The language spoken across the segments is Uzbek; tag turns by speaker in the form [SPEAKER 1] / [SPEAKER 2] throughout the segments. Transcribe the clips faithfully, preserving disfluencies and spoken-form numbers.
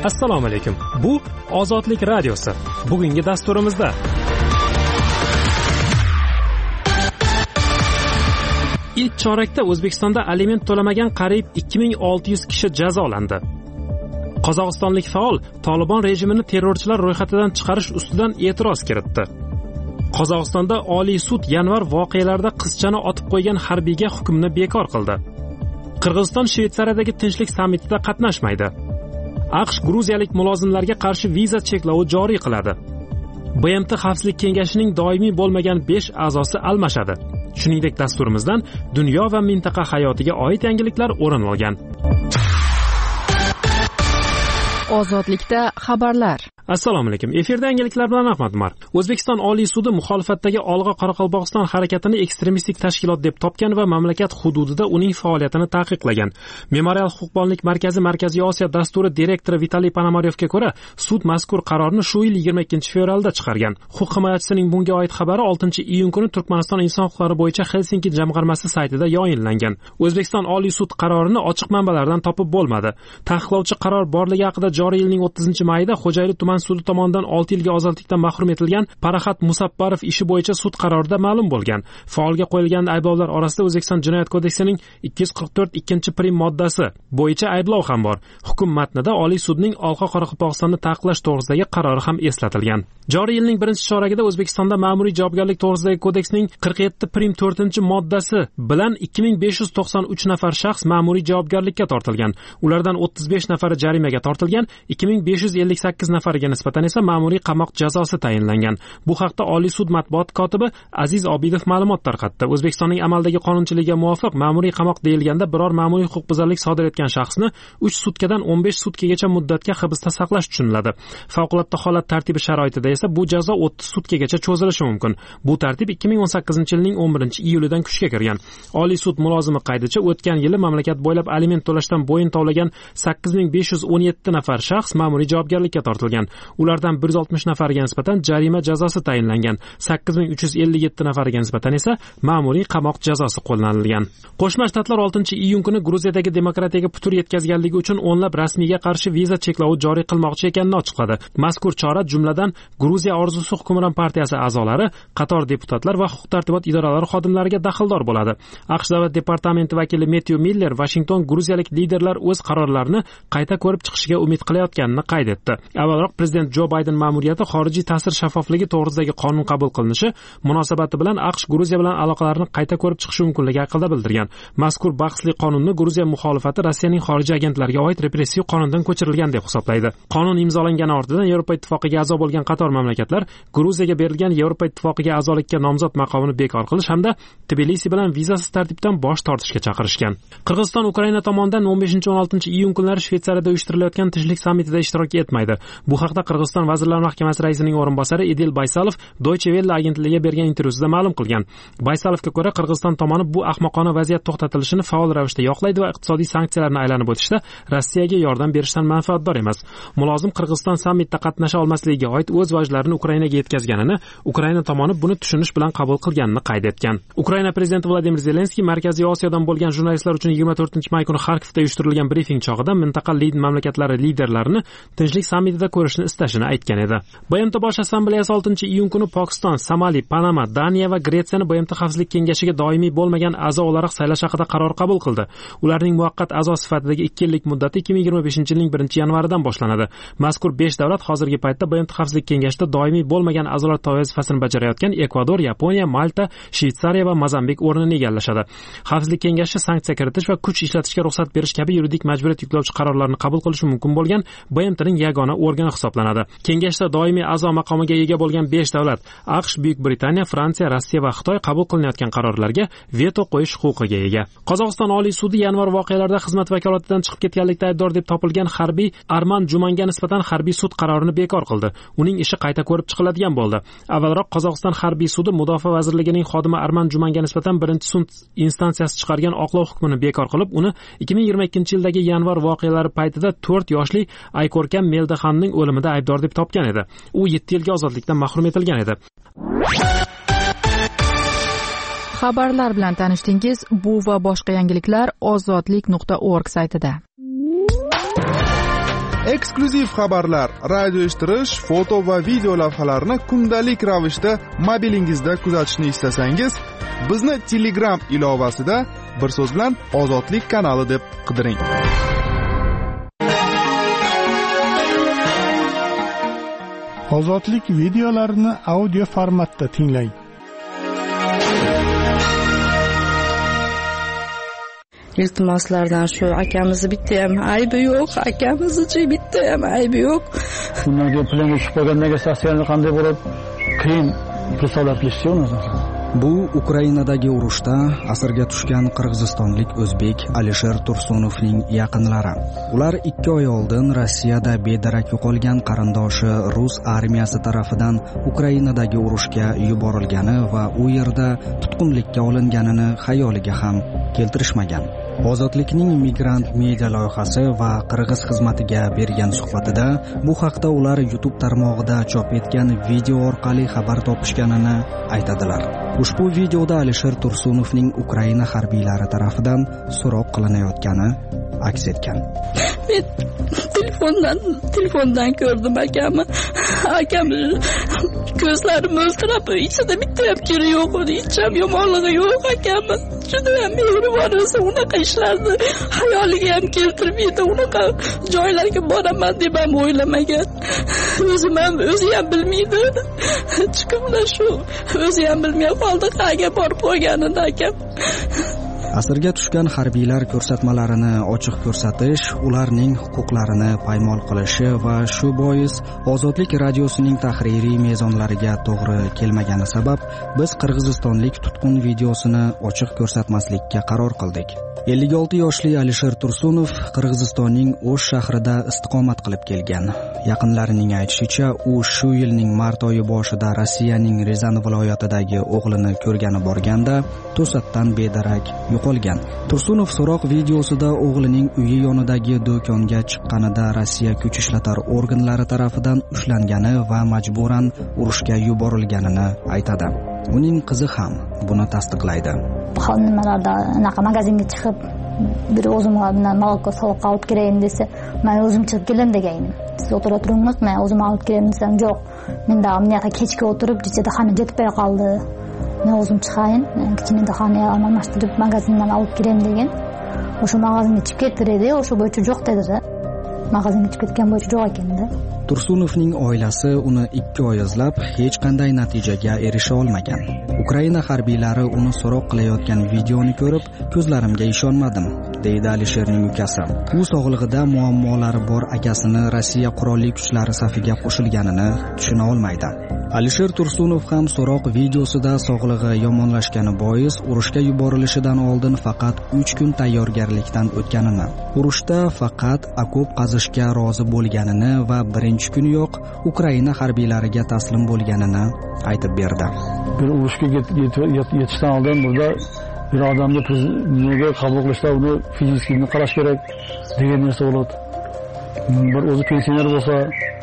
[SPEAKER 1] Assalomu alaykum. Bu Ozodlik radiosi. Bugungi dasturimizda ilk chorakda O'zbekistonda aliment to'lamagan qariyb ikki ming olti yuz kishi jazolandi. Qozog'istonlik faol Tolibon rejimini terrorchilar ro'yxatidan chiqarish ustidan e'tiroz kiritdi. Qozog'istonda Oliy sud yanvar voqealarida qizchani otib qo'ygan harbiyga hukmni bekor qildi. Qirg'iziston Shvetsariyadagi tinchlik sammitida qatnashmaydi. AQSh gruziyalik mulozimlarga qarshi viza cheklovi joriy qiladi. B M T Xavfsizlik kengashining doimiy bo'lmagan besh a'zosi almashadi. Shuningdek, dasturimizdan dunyo va mintaqa hayotiga oid yangiliklar o'rin olgan.
[SPEAKER 2] Ozodlikda xabarlar.
[SPEAKER 1] Assalomu alaykum. Efirda yangiliklar bilan Ahmad Umar. O'zbekiston Oliy sudi muxolifatdagi Olg'a Qoraqalpog'iston harakatini ekstremistik tashkilot deb topgan va mamlakat hududida uning faoliyatini taqiqlagan. Memorial huquqbonlik markazi Markaziy Osiyo dasturi direktori Vitaliy Ponomaryovga ko'ra, sud mazkur qarorni shu yil yigirma ikkinchi fevralda chiqargan. Huquq himoyachisining bunga oid xabari oltinchi iyun kuni Turkmaniston inson huquqlari bo'yicha Helsinki jamg'armasi saytida yayinlangan. O'zbekiston Oliy sud qarorini ochiq manbalardan topib bo'lmadi. Taqiqlovchi qaror borligi haqida joriy yilning o'ttizinchi mayida Xo'jayli tuman sudi tomonidan olti yilga ozodlikdan mahrum etilgan Paraxat Musabbarov ishi bo'yicha sud qarorida ma'lum bo'lgan. Faolga qo'yilgan ayblovlar orasida O'zbekiston Jinoyat kodeksining ikki yuz qirq to'rt ikkinchi prim moddasi bo'yicha ayblov ham bor. Hukm matnida Oliy sudning Olqa Qoraqalpog'istonni taqiqlash to'g'risidagi qarori ham eslatilgan. Joriy yilning birinchi choragida O'zbekistonda ma'muriy javobgarlik to'g'risidagi kodeksning qirq yetti prim to'rtinchi moddasi bilan ikki ming besh yuz to'qson uch nafar shaxs ma'muriy javobgarlikka tortilgan. Ulardan o'ttiz besh nafari jarimaga tortilgan, ikki ming besh yuz ellik sakkiz nafariga nisbatan esa ma'muriy qamoq jazosi tayinlangan. Bu haqda Oliy sud matbuot kotibi Aziz Obidov ma'lumot tarqatdi. O'zbekistonning amaldagi qonunchiligiga muvofiq ma'muriy qamoq deyilganda biror ma'muriy huquqbuzarlik sodir etgan shaxsni uch sutkadan o'n besh sutkagacha muddatga hibsda saqlash tushuniladi. Favqulodda holat tartibi sharoitida esa bu jazo o'ttiz sutkagacha cho'zilishi mumkin. Bu tartib ikki ming o'n sakkizinchi yilning o'n birinchi iyulidan kuchga kirgan. Oliy sud mulozimi qaydicha o'tgan yili mamlakat bo'ylab aliment to'lashdan bo'yin tovlagan sakkiz ming besh yuz o'n yetti nafar shaxs ma'muriy javobgarlikka tortilgan. Ulardan bir yuz oltmish nafariga nisbatan jarima jazosi tayinlangan. sakkiz ming uch yuz ellik yetti nafariga nisbatan esa ma'muriy qamoq jazosi qo'llanilgan. Qo'shma Shtatlar oltinchi iyun kuni Gruziyadagi demokratiyaga putur yetkazganligi uchun o'nlab rasmiyga qarshi viza cheklovi joriy qilmoqchi ekanini ochiqladi. Mazkur chora jumladan Gruziya orzusi hukmron partiyasi a'zolari, qator deputatlar va huquq-tartibot idoralari xodimlariga daxldor bo'ladi. AQSh davlat departamenti vakili Matthew Miller Washington gruziyalik liderlar o'z qarorlarini qayta ko'rib chiqishiga umid qilayotganini qayd etdi. Avvalroq prezident Jo Bayden ma'muriyati xorijiy ta'sir shaffofligi to'g'risidagi qonun qabul qilinishi munosabati bilan AQSh Gruziya bilan aloqalarini qayta ko'rib chiqishi mumkinligi haqida bildirgan. Mazkur bahsli qonunni Gruziya muxolifati Rossiyaning xorijiy agentlariga oid repressiv qonundan ko'chirilgan deb hisoblaydi. Qonun imzolangani ortidan Yevropa ittifoqiga a'zo bo'lgan qator mamlakatlar Gruziyaga berilgan Yevropa ittifoqiga a'zolikka nomzod maqomini bekor qilish hamda Tbilisi bilan vizasiz tartibdan bosh tortishga chaqirishgan. Qirg'iziston Ukraina tomonidan o'n beshinchi o'n oltinchi iyun kunlari Shvetsariyada uyushtirilayotgan tinchlik sammitida ishtirok etmaydi. Bu haqda Qirg'iziston Vazirlar Mahkamasi raisining o'rinbosari Edil Baysalov Deutsche Welle agentligiga bergan intervyusida ma'lum qilgan. Baysalovga ko'ra, Qirg'iziston tomoni bu ahmoqona vaziyat to'xtatilishini faol ravishda yoqlaydi va iqtisodiy sanksiyalarni aylanib o'tishda Rossiyaga yordam berishdan manfaatdor emas. Mulozim Qirg'iziston sammitda qatnasha olmasligiga oid o'z vajlarini Ukrainaga yetkazganini, Ukraina tomoni buni tushunish bilan qabul qilganini qayd etgan. Ukraina prezidenti Vladimir Zelenskiy Markaziy Osiyodan bo'lgan jurnalistlar uchun yigirma to'rtinchi may kuni Xarkovda uyushtirilgan brifing chog'ida mintaqa mamlakatlari liderlarini tinchlik sammitida ko'rishni istashini aytgan edi. B M T bosh assambleyasi oltinchi iyun kuni Pokiston, Somali, Panama, Daniya va Gretsiyani B M T Xavfsizlik kengashiga doimiy bo'lmagan a'zo o'laroq saylash haqida qaror qabul qildi. Ularning muvaqqat a'zo sifatidagi ikki yillik muddati ikki ming yigirma beshinchi yilning birinchi yanvaridan boshlanadi. Mazkur besh davlat hozirgi paytda B M T Xavfsizlik kengashida doimiy bo'lmagan a'zolar vazifasini bajarayotgan Ekvador, Yaponiya, Malta, Shvetsariya va Mozambik o'rnini egallashadi. Xavfsizlik kengashi sanksiya kiritish va kuch ishlatishga ruxsat berish kabi yuridik majburiyat yuklovchi qarorlarni qabul qilishi mumkin bo'lgan B M T'ning yagona organi hisoblanadi. Kengashda doimiy a'zo maqomiga ega bo'lgan besh davlat AQSh, Buyuk Britaniya, Fransiya, Rossiya va Xitoy qabul qilinayotgan qarorlarga veto qo'yish huquqiga ega. Qozog'iston Oliy sudi yanvar voqealarida xizmat vakolatidan chiqib ketganlikda aybdor deb topilgan harbiy Arman Jumanga nisbatan harbiy sud qarorini bekor qildi. Uning ishi qayta ko'rib chiqiladigan bo'ldi. Avvalroq Qozog'iston harbiy sudi Mudofaa vazirligining xodimi Arman Jumanga nisbatan birinchi sud instansiyasi chiqargan oqlov hukmini bekor qilib, uni ikki ming yigirma ikkinchi yildagi yanvar voqealari paytida to'rt yoshli Ayko'rkam Meldaxonning o'limida aybdor deb topgan edi. U yetti yilga ozodlikdan mahrum etilgan edi.
[SPEAKER 2] Xabarlar bilan tanishdingiz. Bu va boshqa yangiliklar ozodlik nuqta org saytida.
[SPEAKER 3] eksklyuziv xabarlar, radio eshittirish, foto va video lavhalarni kundalik ravishda mobilingizda kuzatishni istasangiz, bizni Telegram ilovasida bir so'z bilan Ozodlik kanali deb qidiring.
[SPEAKER 4] Ozodlik videolarini audio formatda tinglang.
[SPEAKER 5] Iltimoslardan shu akamizni bitta ham aybi yo'q, akamizni bitta ham aybi yo'q.
[SPEAKER 6] Bundan keyin planga tushib qolgandan keyin sotsialni qanday bo'lib qiyin представлять qilishdi.
[SPEAKER 7] Bu Ukrainadagi urushda asirga tushgan qirg'izistonlik o'zbek Alisher Tursunovning yaqinlari. Ular ikki oy oldin Rossiyada bedarak yo'qolgan qarindoshi rus armiyasi tarafidan Ukrainadagi urushga yuborilgani va u yerda tutqunlikka olinganini xayoliga ham keltirishmagan. Ozodlikning migrant media loyihasi va qirg'iz xizmatiga bergan suhbatida bu haqda ular YouTube tarmog'ida chop etgan video orqali xabar topishganini aytadilar. Ushbu videoda Alisher Tursunovning Ukraina harbiylari tarafidan so'roq qilinayotgani aks etgan.
[SPEAKER 5] Men telefondan telefondan ko'rdim akamni. Akam ko'zlari mo'ltirab, ichida bitta ham kiri yo'q, hech ham yomonligi yo'q akamni. Juda ham mehribon o'zi, unaqa ishlarni xayoliga ham keltirmaydi. Unaqa joylarga boraman deb ham o'ylamagan. O'zim ham o'zi ham bilmaydi. Chiqimlar shu, o'zi ham bilmay qoldi qayerga borib qo'yganini akam.
[SPEAKER 7] Asirga tushgan harbiylar ko'rsatmalarini ochiq ko'rsatish, ularning huquqlarini paymol qilishi va shu bois Ozodlik radiosining tahririy mezonlariga to'g'ri kelmagani sabab biz qirg'izistonlik tutqun videosini ochiq ko'rsatmaslikka qaror qildik. ellik olti yoshli Alisher Tursunov Qirg'izistonning O'sh shahrida istiqomat qilib kelgan. Yaqinlarining aytishicha, u shu yilning mart oyi boshida Rossiyaning Rizan viloyatidagi o'g'lini ko'rgani borganda to'satdan bedarak yo'qolgan. Tursunov so'roq videosida o'g'lining uyi yonidagi do'konga chiqqanida Rossiya kuch ishlatar organlari tarafidan ushlangani va majburan urushga yuborilganini aytadi. Uning qizi ham buni tasdiqlaydi.
[SPEAKER 8] Nimalarda anaqa magazinga chiqib, bir o'zimga molko sovuqqa olib kirayin desa, men o'zim chiqib kelaman deganim. Siz o'tirib turingmi, men o'zim olib kirayin desam, yo'q. Menda amniyatga kechga o'tirib, kechada xona jetmay qoldi. Men o'zim chiqayin, kichkina xonaga almashtirib magazindan olib kirayin degan. O'sha magazinga chiqib ketdi, o'sha bo'yicha yo'q dedi. Magazinga chiqib ketgan bo'yicha yo'q ekanda.
[SPEAKER 7] Tursunovning oilasi uni ikki oy izlab hech qanday natijaga erisha olmagan. Ukraina harbiylari uni so'roq qilayotgan videoni ko'rib, ko'zlarimga ishonmadim, deydi Alisherning ukasi. U sog'lig'ida muammolari bor akasini Rossiya qurolli kuchlari safiga qo'shilganini tushuna olmaydi. Alisher Tursunov ham so'roq videosida sog'lig'i yomonlashgani bois urushga yuborilishidan oldin faqat uch kun tayyorgarlikdan o'tganini, urushda faqat okop qazishga rozi bo'lganini va birinchi kuniyoq Ukraina harbiylariga taslim bo'lganini aytib berdi.
[SPEAKER 6] Bir urushga yetishdan oldin burada bir odamni nega qabul qilishda uni fizikini qarash kerak degan narsa bo'ladi. Bir o'zi pensioner bo'lsa,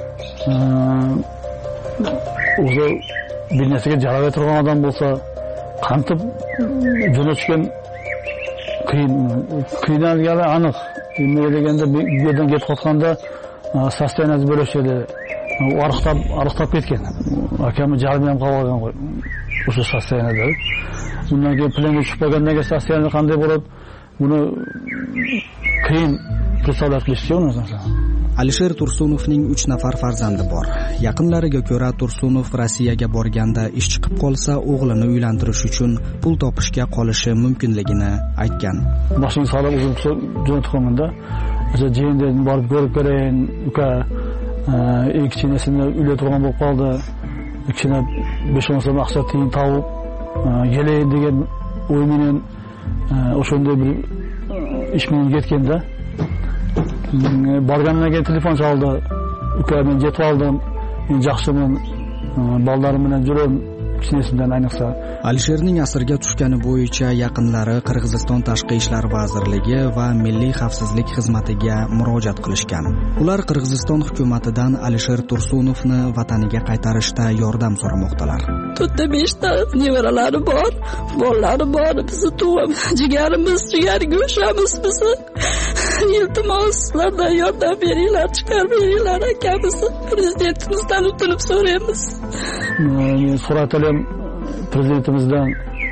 [SPEAKER 6] o'zi bir narsaga javob turgan odam bo'lsa, qancha jo'natishgan qiyin qiynalgani aniq. Nima deganda bu yerdan ketib qolganda sostenaz bo'lishadi. Ariqtab ariqtab ketgan. Akamni jarbi ham qolgan qo'y. O'sha sostenada. Undan keyin planga tushib qolgandan keyin sostenaz qanday bo'ladi? Buni qiyin представлять qilishga o'rnatiladi.
[SPEAKER 7] Alisher Tursunovning uch nafar farzandi bor. Yaqinlariga ko'ra, Tursunov Rossiyaga borganda ish chiqib qolsa, o'g'lini uylantirish uchun pul topishga qolishi mumkinligini aytgan.
[SPEAKER 6] Mashina solib o'zim jo'natib qo'ymanda, o'sha jeyindan borib ko'rib ko'rayin, uka ikkinchisini uyda turgan bo'lib qoldi. Ikkina besh o'n so'm aqcha tiyin tavib, gelayin degan o'y bilan o'shanda bir ish bilan ketganda borgandan keyin telefon chaldi. Uka, men yetib oldim. Men yaxshiman. Bolalarim bilan yuraman. Kichkinasidan ayniqsa.
[SPEAKER 7] Alisherning asirga tushgani bo'yicha yaqinlari Qirg'iziston Tashqi ishlar vazirligi va Milliy xavfsizlik xizmatiga murojaat qilishgan. Ular Qirg'iziston hukumatidan Alisher Tursunovni vataniga qaytarishda yordam so'ramoqdalar.
[SPEAKER 5] To'rtta beshta nevaralari bor, bolalari bor, bizni tug'ib, jigarimiz, jigar go'shamiz bizni. iltimos sizlardan yordam beringlar, chiqarib beringlar akamiz. Prezidentimizdan o'tinib so'raymiz.
[SPEAKER 6] Men so'ratalim prezidentimizdan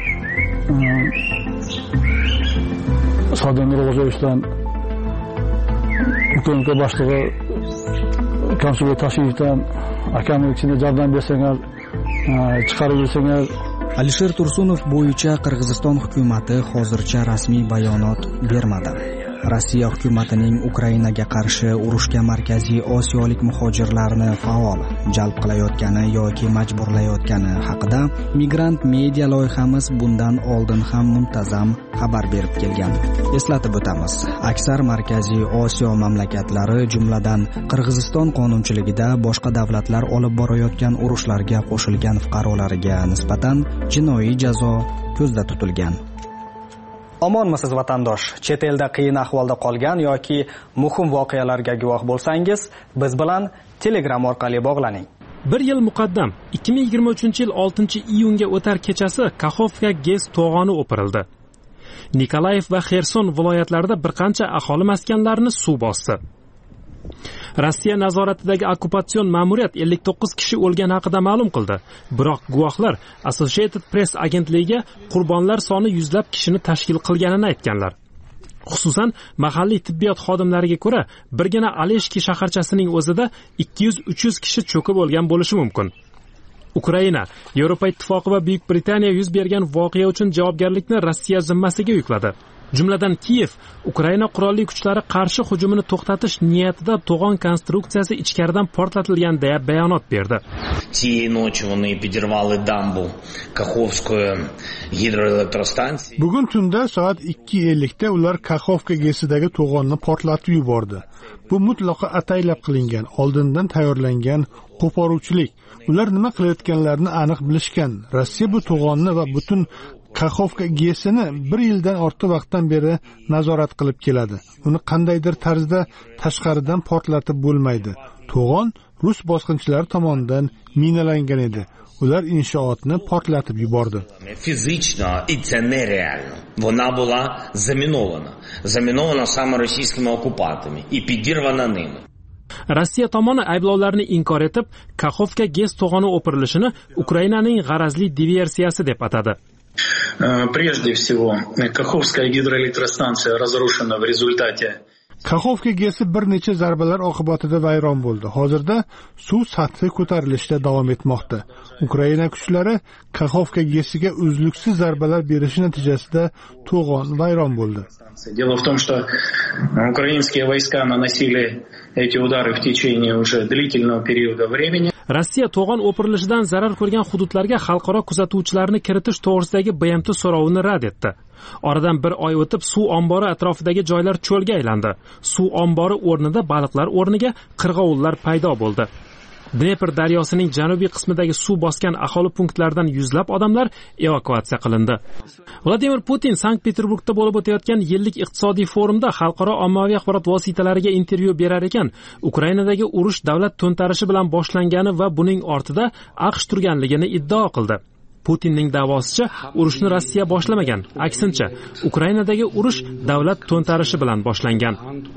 [SPEAKER 6] Sadir Nurg'o'zovdan hukumat boshlig'i konsullik tashrifdan akamning ichida yordam bersangiz, chiqarib bersangiz.
[SPEAKER 7] Alisher Tursunov bo'yicha Qirg'iziston hukumatı hozircha rasmiy bayonot bermadi. Rossiya hukumatining Ukrainaga qarshi urushga Markaziy Osiyolik muhojirlarni faol jalb qilayotgani yoki majburlayotgani haqida Migrant media loyihamiz bundan oldin ham muntazam xabar berib kelgan. Eslatib o'tamiz. Aksar Markaziy Osiyo mamlakatlari, jumladan Qirg'iziston qonunchiligida boshqa davlatlar olib borayotgan urushlarga qo'shilgan fuqarolariga nisbatan jinoiy jazo ko'zda tutilgan. Omonmisiz vatandosh? Chet elda qiyin ahvolda qolgan yoki muhim voqealarga guvoh bo'lsangiz, biz bilan Telegram orqali bog'laning.
[SPEAKER 1] Bir yil muqaddam ikki ming yigirma uchinchi yil oltinchi iyunga o'tar kechasi Kaxovka GES to'g'oni o'pirildi. Nikolayev va Xerson viloyatlarida bir qancha aholi maskanlarini suv bosdi. Rossiya nazoratidagi okkupatsion ma'muriyat ellik to'qqiz kishi o'lgani haqida ma'lum qildi. Biroq guvohlar Associated Press agentligiga qurbonlar soni yuzlab kishini tashkil qilganini aytganlar. Xususan, mahalliy tibbiyot xodimlariga ko'ra, birgina Aleshki shaharchasining o'zida ikki yuz uch yuz kishi cho'kib o'lgan bo'lishi mumkin. Ukraina, Yevropa Ittifoqi va Buyuk Britaniya yuz bergan voqea uchun javobgarlikni Rossiya zimmasiga yukladi. Jumladan Kiyev Ukraina qurolli kuchlari qarshi hujumini to'xtatish niyatida to'g'on konstruksiyasi ichkaridan portlatilgan deya bayonot berdi.
[SPEAKER 4] Bugun tunda soat ikki ellik da ular Kaxovka GESidagi to'g'onni portlatib yubordi. Bu mutlaqo ataylab qilingan, oldindan tayyorlangan qo'poruvchilik. Ular nima qilayotganlarini aniq bilishgan. Rossiya bu to'g'onni va butun Kaxovka GESini bir yildan ortiq vaqtdan beri nazorat qilib keladi. Uni qandaydir tarzda tashqaridan portlatib bo'lmaydi. To'g'on rus bosqinchilari tomonidan minalangan edi. Ular inshootni portlatib yubordi.
[SPEAKER 9] Fizično і це нереально. Вона була замінована. Замінована саме російськими окупантами і підірвана ними.
[SPEAKER 1] Rossiya tomoni ayblovlarni inkor etib, Kaxovka GES to'g'oni o'pirilishini Ukrainaning g'arazli diversiyasi deb atadi.
[SPEAKER 10] Прежде всего, Каховская гидроэлектростанция разрушена в результате.
[SPEAKER 4] Kaxovka GESi bir necha zarbalar oqibatida vayron bo'ldi. Hozirda suv sathi ko'tarilishda davom etmoqda. Ukraina kuchlari Kaxovka GESiga uzluksiz zarbalar berishi natijasida to'g'on vayron bo'ldi.
[SPEAKER 10] Дело в том, что украинские войска наносили эти удары в течение уже длительного периода времени.
[SPEAKER 1] Rossiya to'g'on o'pirilishidan zarar ko'rgan hududlarga xalqaro kuzatuvchilarni kiritish to'g'risidagi B M T so'rovini rad etdi. Oradan bir oy o'tib suv ombori atrofidagi joylar cho'lga aylandi. Suv ombori o'rnida baliqlar o'rniga qirg'ovullar paydo bo'ldi. Dnepr daryosining janubiy qismidagi suv bosgan aholi punktlaridan yuzlab odamlar evakuatsiya qilindi. Vladimir Putin Sankt-Peterburgda bo'lib o'tayotgan yillik iqtisodiy forumda xalqaro ommaviy axborot vositalariga intervyu berar ekan, Ukrainadagi urush davlat to'ntarishi bilan boshlangani va buning ortida AQSh turganligini iddao qildi. Putinning da'vosicha, urushni Rossiya boshlamagan. Aksincha, Ukrainadagi urush davlat to'ntarishi bilan boshlangan.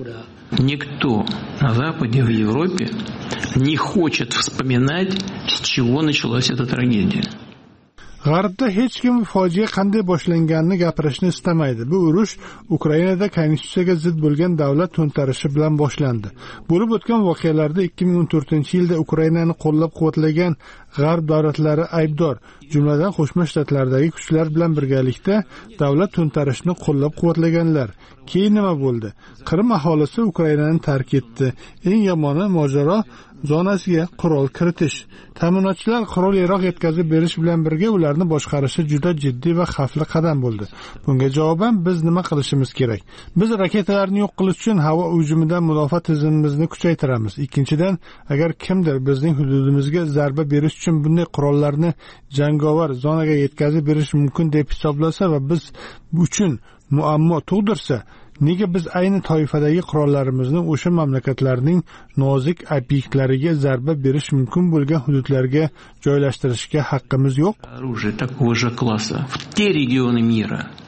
[SPEAKER 11] Никто на Западе, в Европе не хочет вспоминать, с чего началась эта трагедия.
[SPEAKER 4] G'arbda hech kim fojia qanday boshlanganini gapirishni istamaydi. Bu urush Ukrainada konstitutsiyaga zid bo'lgan davlat to'ntarishi bilan boshlandi. Bo'lib o'tgan voqealarda ikki ming o'n to'rtinchi yilda Ukrainani qo'llab-quvvatlagan g'arb davlatlari aybdor, jumladan Qo'shma Shtatlardagi kuchlar bilan birgalikda davlat to'ntarishini qo'llab-quvvatlaganlar. Keyin nima bo'ldi? Qrim aholisi Ukrainani tark etdi. Eng yomoni mojaro zonasiga qurol kiritish. Ta'minotchilar qurol Iroq yetkazib berish bilan birga ularni boshqarishi juda jiddiy va xavfli qadam bo'ldi. Bunga javoban biz nima qilishimiz kerak? Biz raketalarni yo'q qilish uchun havo hujumidan mudofaa tizimimizni kuchaytiramiz. Ikkinchidan, agar kimdir bizning hududimizga zarba berish uchun bunday qurollarni jangovar zonaga yetkazib berish mumkin deb hisoblasa va biz uchun muammo tug'dirsa, nega biz ayni toifadagi qurollarimizni o'sha mamlakatlarning nozik obyektlariga zarba berish mumkin bo'lgan hududlarga joylashtirishga haqqimiz yo'q?
[SPEAKER 11] Оружие такого же класса в те регионы мира,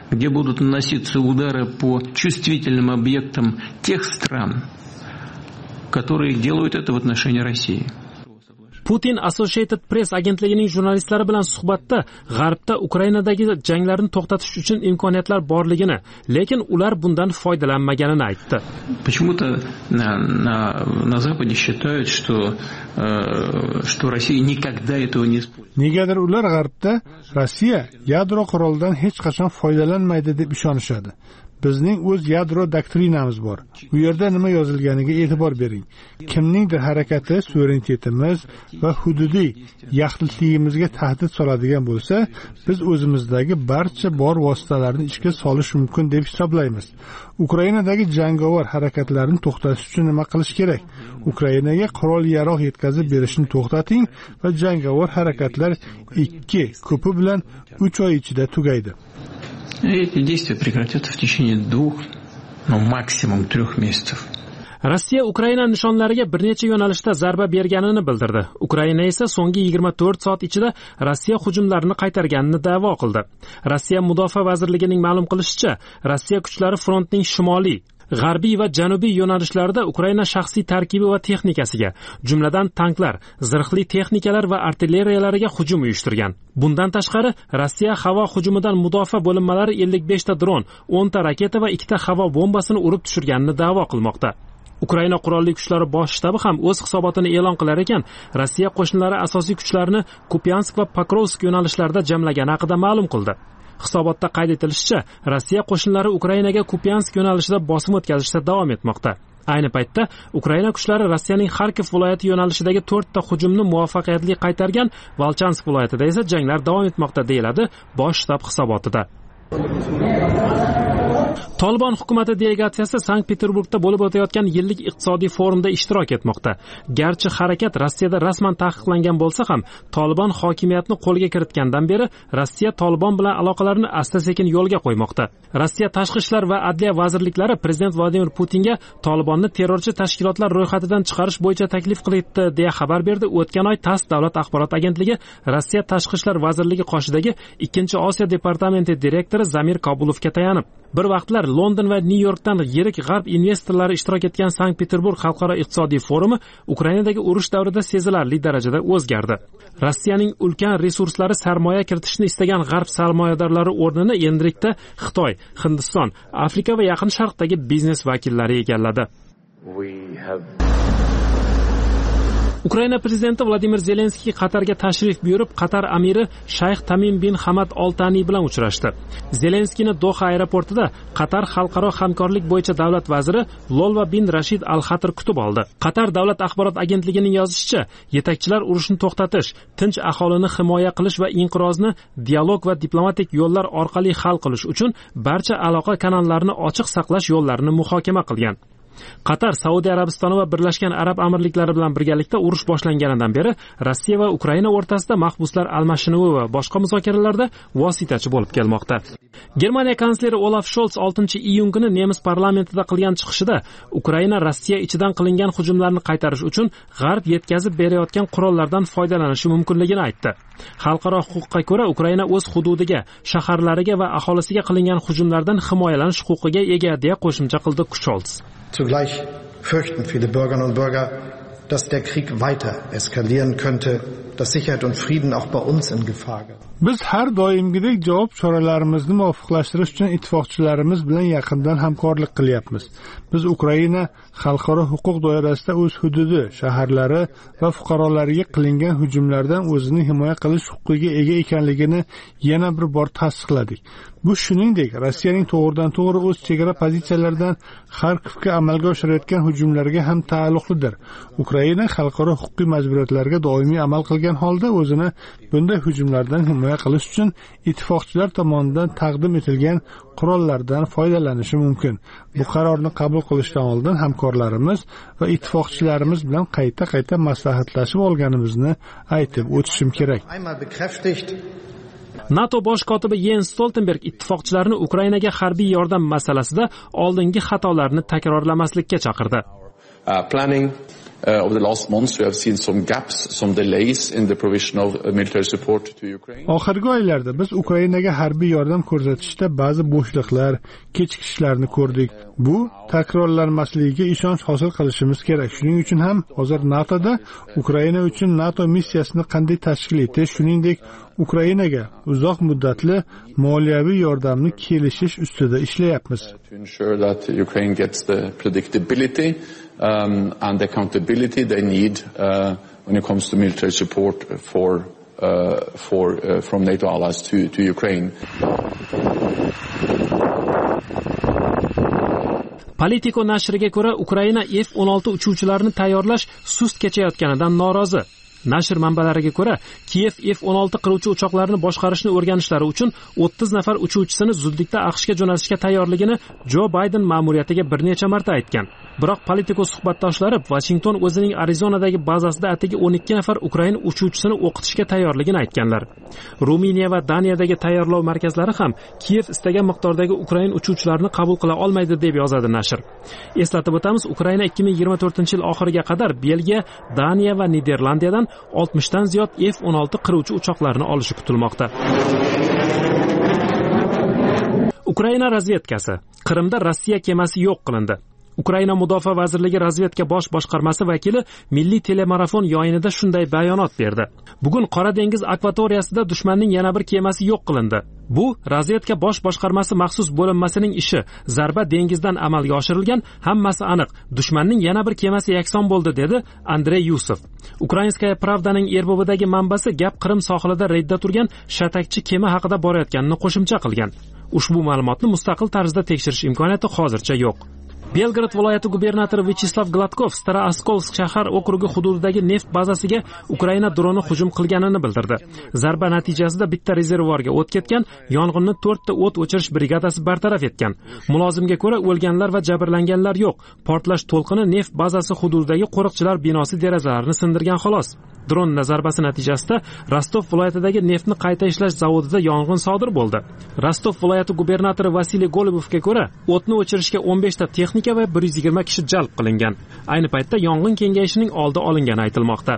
[SPEAKER 11] где будут наноситься удары по чувствительным объектам тех стран, которые делают это в отношении России.
[SPEAKER 1] Putin Associated Press agentligining jurnalistlari bilan suhbatda G'arbda Ukrainadagi janglarni to'xtatish uchun imkoniyatlar borligini, lekin ular bundan foydalanmaganini aytdi.
[SPEAKER 11] Почему-то на, на, на Западе считают, что, э, что Россия никогда этого не использует.
[SPEAKER 4] Negadir ular G'arbda Rossiya yadro qurolidan hech qachon foydalanmaydi deb ishonishadi. Bizning o'z yadro doktrinamiz bor. U yerda nima yozilganiga e'tibor bering. Kimningdir harakati suverenitetimiz va hududiy yaxlitligimizga tahdid soladigan bo'lsa, biz o'zimizdagi barcha bor vositalarni ishga solish mumkin deb hisoblaymiz. Ukrainadagi jangovar harakatlarni to'xtatish uchun nima qilish kerak? Ukrainaga qurol-yarog' yetkazib berishni to'xtating va jangovar harakatlar ikki, ko'pi bilan uch oy ichida tugaydi.
[SPEAKER 11] Эти действия прекратятся в течение двух, ну максимум трех месяцев.
[SPEAKER 1] Rossiya Ukraina nishonlariga bir necha yo'nalishda zarba berganini bildirdi. Ukraina esa so'nggi yigirma to'rt soat ichida Rossiya hujumlarini qaytarganini da'vo qildi. Rossiya Mudofaa vazirligining ma'lum qilishicha, Rossiya kuchlari frontning shimoliy, g'arbiy va janubiy yo'nalishlarida Ukraina shaxsiy tarkibi va texnikasiga, jumladan tanklar, zirhli texnikalar va artilleriyalariga hujum uyushtirgan. Bundan tashqari, Rossiya havo hujumidan mudofaa bo'linmalari ellik besh ta dron, o'n ta raketa va ikki ta havo bombasini urib tushirganini da'vo qilmoqda. Ukraina qurolli kuchlari bosh shtabi ham o'z hisobotini e'lon qilar ekan, Rossiya qo'shinlari asosiy kuchlarini Kupyansk va Pokrovsk yo'nalishlarida jamlagani haqida ma'lum qildi. Hisobotda qayd etilishicha, Rossiya qo'shinlari Ukrainaga Kupyansk yo'nalishida bosim o'tkazishda davom etmoqda. Ayni paytda Ukraina kuchlari Rossiyaning Xarkov viloyati yo'nalishidagi to'rt ta hujumni muvaffaqiyatli qaytargan, Volchansk viloyatida esa janglar davom etmoqda, deyiladi bosh shtab hisobotida. Tolibon hukumati delegatsiyasi Sankt-Peterburgda bo'lib o'tayotgan yillik iqtisodiy forumda ishtirok etmoqda. Garchi harakat Rossiyada rasman taqiqlangan bo'lsa ham, Tolibon hokimiyatni qo'lga kiritgandan beri Rossiya Tolibon bilan aloqalarini asta-sekin yo'lga qo'ymoqda. Rossiya tashqi ishlar va adliya vazirliklari prezident Vladimir Putinga Tolibonni terrorchi tashkilotlar ro'yxatidan chiqarish bo'yicha taklif qildi, deya xabar berdi. O'tgan oy TASS davlat axborot agentligi Rossiya tashqi ishlar vazirligi qoshidagi ikkinchi Osiyo departamenti direktori Zamir Kobulovga tayanib, bir vaqtlar London va Nyu-Yorkdan yirik g'arb investorlari ishtirok etgan Sankt-Peterburg xalqaro iqtisodiy forumi Ukrainadagi urush davrida sezilarli darajada o'zgardi. Rossiyaning ulkan resurslari sarmoya kiritishni istagan g'arb sarmoyadorlari o'rnini endilikda Xitoy, Hindiston, Afrika va Yaqin Sharqdagi biznes vakillari egalladi. Ukraina prezidenti Vladimir Zelenskiy Qatarga tashrif buyurib, Qatar amiri Shayx Tamim bin Hamad Al Thani bilan uchrashdi. Zelenskiyni Doha aeroportida Qatar xalqaro hamkorlik bo'yicha davlat vaziri Lolva bin Rashid Al Xatr kutib oldi. Qatar davlat axborot agentligining yozishicha, yetakchilar urushni to'xtatish, tinch aholini himoya qilish va inqirozni dialog va diplomatik yo'llar orqali hal qilish uchun barcha aloqa kanallarini ochiq saqlash yo'llarini muhokama qilgan. Qatar, Saudiya Arabistoni va Birlashgan Arab Amirliklari bilan birgalikda urush boshlanganidan beri Rossiya va Ukraina o'rtasida mahbuslar almashinuvi va boshqa muzokaralarda vositachi bo'lib kelmoqda. Germaniya kansleri Olaf Scholz oltinchi iyun kuni nemis parlamentida qilgan chiqishida Ukraina Rossiya ichidan qilingan hujumlarni qaytarish uchun G'arb yetkazib berayotgan qurollardan foydalanishi mumkinligini aytdi. Xalqaro huquqqa ko'ra Ukraina o'z hududiga, shaharlariga va aholisiga qilingan hujumlardan himoyalanish huquqiga ega, deya qo'shimcha qildi Scholz.
[SPEAKER 12] Zugleich fürchten viele Bürgerinnen und Bürger, dass der Krieg weiter eskalieren könnte, dass Sicherheit und Frieden auch bei uns in Gefahr gerät.
[SPEAKER 4] Biz har doimgidek javob choralarimizni muvofiqlashtirish uchun ittifoqchilarimiz bilan yaqindan hamkorlik qilyapmiz. Biz Ukraina xalqaro huquq doirasida o'z hududi, shaharlari va fuqarolariga qilingan hujumlardan o'zini himoya qilish huquqiga ega ekanligini yana bir bor tasdiqladik. Bu shuningdek Rossiyaning to'g'ridan to'g'ri o'z chegara pozitsiyalaridan Xarkovga amalga oshirayotgan hujumlarga ham taalluqlidir. Ukraina xalqaro huquqiy majburiyatlarga doimiy amal qilgan holda o'zini bunday hujumlardan himoya qilish uchun ittifoqchilar tomonidan taqdim etilgan qurollardan foydalanishi mumkin. Bu qarorni qabul qilishdan oldin hamkorlarimiz va ittifoqchilarimiz bilan qayta-qayta maslahatlashib olganimizni aytib o'tishim kerak. NATO bosh kotibi Jens Stoltenberg ittifoqchilarni Ukrainaga harbiy yordam masalasida oldingi xatolarni takrorlamaslikka chaqirdi.
[SPEAKER 13] Uh, over the last months we have seen some gaps, some delays in the provision of uh, military support to Ukraine.
[SPEAKER 4] Oxirgi oylarda biz Ukrainaga harbiy yordam ko'rsatishda ba'zi bo'shliqlar, kechikishlarni ko'rdik. Bu takrorlanmasligiga ishonch hosil qilishimiz kerak. Shuning uchun ham hozir NATOda Ukraina uchun NATO missiyasini qanday tashkil etish, shuningdek Ukrainaga uzoq muddatli moliyaviy yordamni kelishish ustida ishlayapmiz.
[SPEAKER 13] To ensure that Ukraine gets the predictability um, and accountability they need uh, when it comes to military support for uh, for uh, from NATO allies to to Ukraine.
[SPEAKER 1] Politico nashriga ko'ra, Ukraina F o'n olti uchuvchilarini tayyorlash sust kechayotganidan norozi. Nashr manbalariga ko'ra, Kiev F o'n olti qiruvchi uchoqlarini boshqarishni o'rganishlari uchun o'ttiz nafar uchuvchisini zudlikda AQShga jo'natishga tayyorligini Jo Bayden ma'muriyatiga bir necha marta aytgan. Biroq Politico suhbatdoshlari Washington o'zining Arizonadagi bazasida atigi o'n ikki nafar Ukrain uchuvchisini o'qitishga tayyorligini aytganlar. Ruminiya va Daniyadagi tayyorlov markazlari ham Kiev istagan miqdordagi Ukrain uchuvchilarini qabul qila olmaydi deb yozadi nashr. Eslatib o'tamiz, Ukraina ikki ming yigirma to'rtinchi yil oxiriga qadar Belgiya, Daniya va Niderlandiyadan oltmish dan ziyod F o'n olti qiruvchi uchoqlarini olishi kutilmoqda. Ukraina razvedkasi. Qrimda Rossiya kemasi yo'q qilindi. Ukraina Mudofaa vazirligi razvedka bosh boshqarmasi vakili milliy telemarafon yo'yinida shunday bayonot berdi. Bugun Qora dengiz akvatoriyasida dushmanning yana bir kemasi yo'q qilindi. Bu razvedka bosh boshqarmasi maxsus bo'linmasining ishi. Zarba dengizdan amalga oshirilgan, hammasi aniq. Dushmanning yana bir kemasi yakson bo'ldi, dedi Andrey Yusov. Ukrainskaya Pravdaning erbobidagi manbasi gap Qrim sohilida reydda turgan shatakchi kema haqida borayotganini qo'shimcha qilgan. Ushbu ma'lumotni mustaqil tarzda tekshirish imkoniyati hozircha yo'q. Belgrad viloyati gubernatori Vyacheslav Gladkov Stara-Askolsk shahar okrugi hududidagi neft bazasiga Ukraina droni hujum qilganini bildirdi. Zarba natijasida bitta rezervuarga o't ketgan, yong'inni to'rtta o't o'chirish brigadasi bartaraf etgan. Mulozimga ko'ra, o'lganlar va jabrlanganlar yo'q. Portlash to'lqini neft bazasi hududidagi qo'riqchilar binosi derazalarini sindirgan xolos. Dron zarbasi natijasida Rostov viloyatidagi neftni qayta ishlash zavodida yong'in sodir bo'ldi. Rostov viloyati gubernatori Vasiliy Golubovga ko'ra, o'tni o'chirishga o'n besh ta texnika va bir yuz yigirma kishi jalb qilingan. Ayni paytda yong'in kengayishining oldi olingani aytilmoqda.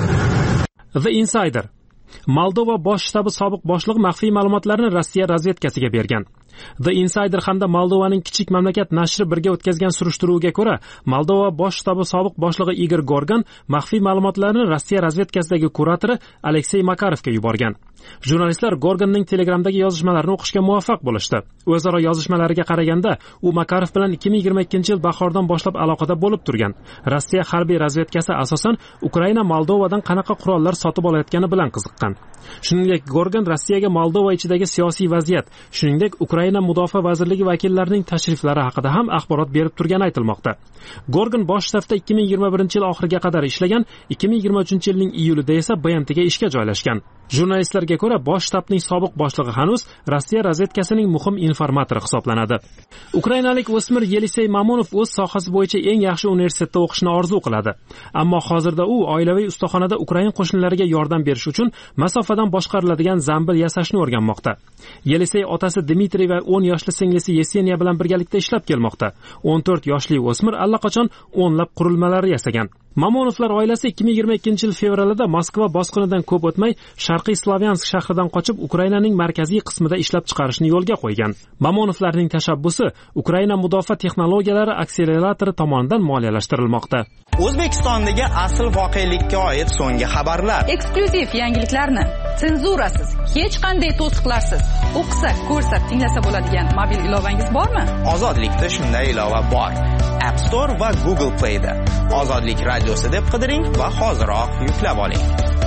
[SPEAKER 1] The Insider. Moldova bosh shtabi sobiq boshlig'i maxfiy ma'lumotlarni Rossiya razvedkasiga bergan. The Insider hamda Moldovaning kichik mamlakat nashri birga o'tkazgan surishtiruvga ko'ra, Moldova bosh shtabi sobiq boshlig'i Igor Gorgan maxfiy ma'lumotlarni Rossiya razvedkasidagi kuratori Aleksey Makarovga yuborgan. Jurnalistlar Gorganning Telegramdagi yozishmalarini o'qishga muvaffaq bo'lishdi. O'zaro yozishmalariga qaraganda, u Makarov bilan ikki ming yigirma ikkinchi yil bahordan boshlab aloqada bo'lib turgan. Rossiya harbiy razvedkasi asosan Ukraina Moldovadan qanaqa qurollar sotib olayotgani bilan qiziqqan. Shuningdek, Gorgan Rossiyaga Moldova ichidagi siyosiy vaziyat, shuningdek Ukraina mudofaa vazirligi vakillarining tashriflari haqida ham axborot berib turgani aytilmoqda. Gorgan bosh shtabda ikki ming yigirma birinchi yil oxiriga qadar ishlagan, ikki ming yigirma uchinchi yilning iyulida esa B M Tga ishga joylashgan. Jurnalistlarga ko'ra, bosh shtabning sobiq boshlig'i hanuz Rossiya razvedkasining muhim informatori hisoblanadi. Ukrainalik o'smir Yelisey Mamonov o'z sohasi bo'yicha eng yaxshi universitetda o'qishni orzu qiladi. Ammo hozirda u oilaviy ustaxonada Ukraina qo'shinlariga yordam berish uchun masofadan boshqariladigan zambil yasashni o'rganmoqda. Yelisey otasi Dmitriy va o'n yoshli singlisi Yeseniya bilan birgalikda ishlab kelmoqda. o'n to'rt yoshli o'smir allaqachon o'nlab qurilmalar yasagan. Mamonovlar oilasi ikki ming yigirma ikkinchi yil fevralida Moskva bosqinidan ko'p o'tmay Sharqiy Slavyansk shahridan qochib Ukrainaning markaziy qismida ishlab chiqarishni yo'lga qo'ygan. Mamonovlarning tashabbusi Ukraina mudofaa texnologiyalari akseleratori tomonidan moliyalashtirilmoqda.
[SPEAKER 14] O'zbekistondagi asl voqelikka oid so'nggi xabarlar,
[SPEAKER 2] eksklyuziv yangiliklarni senzurasiz, hech qanday to'siqlarsiz o'qisa, ko'rsa, tinglasa bo'ladigan mobil ilovangiz bormi?
[SPEAKER 14] Ozodlikda shunday ilova bor. App Store va Google Play da. Ozodlik radiosi deb qidiring va hoziroq yuklab oling.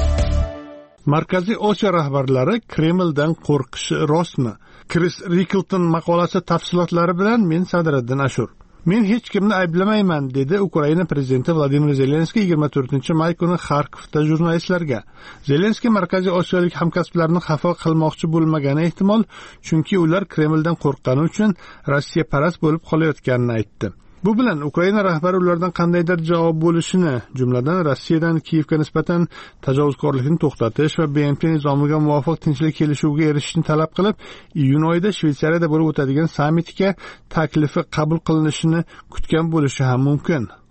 [SPEAKER 4] Markaziy Osiyo rahbarlari Kremldan qo'rqishi rostmi? Chris Rickleton maqolasi tafsilotlari bilan men Sadriddin Ashur. Men hech kimni ayblamayman, dedi Ukraina prezidenti Vladimir Zelenskiy yigirma to'rtinchi may kuni Xarkovda jurnalistlarga. Zelenskiy Markaziy Osiyolik hamkasblarini xafa qilmoqchi bo'lmagani ehtimol, chunki ular Kremldan qo'rqqani uchun Rossiya parast bo'lib qolayotganini aytdi. Bu bilan Ukraina rahbari ulardan qandaydir javob bo'lishini, jumladan Rossiyadan Kiyevga nisbatan tajovuzkorlikni to'xtatish va B M T nizomiga muvofiq tinchlik kelishuviga erishishni talab qilib, iyun oyida Shveysariyada bo'lib o'tadigan sammitga taklifi qabul qilinishini kutgan bo'lishi ham mumkin.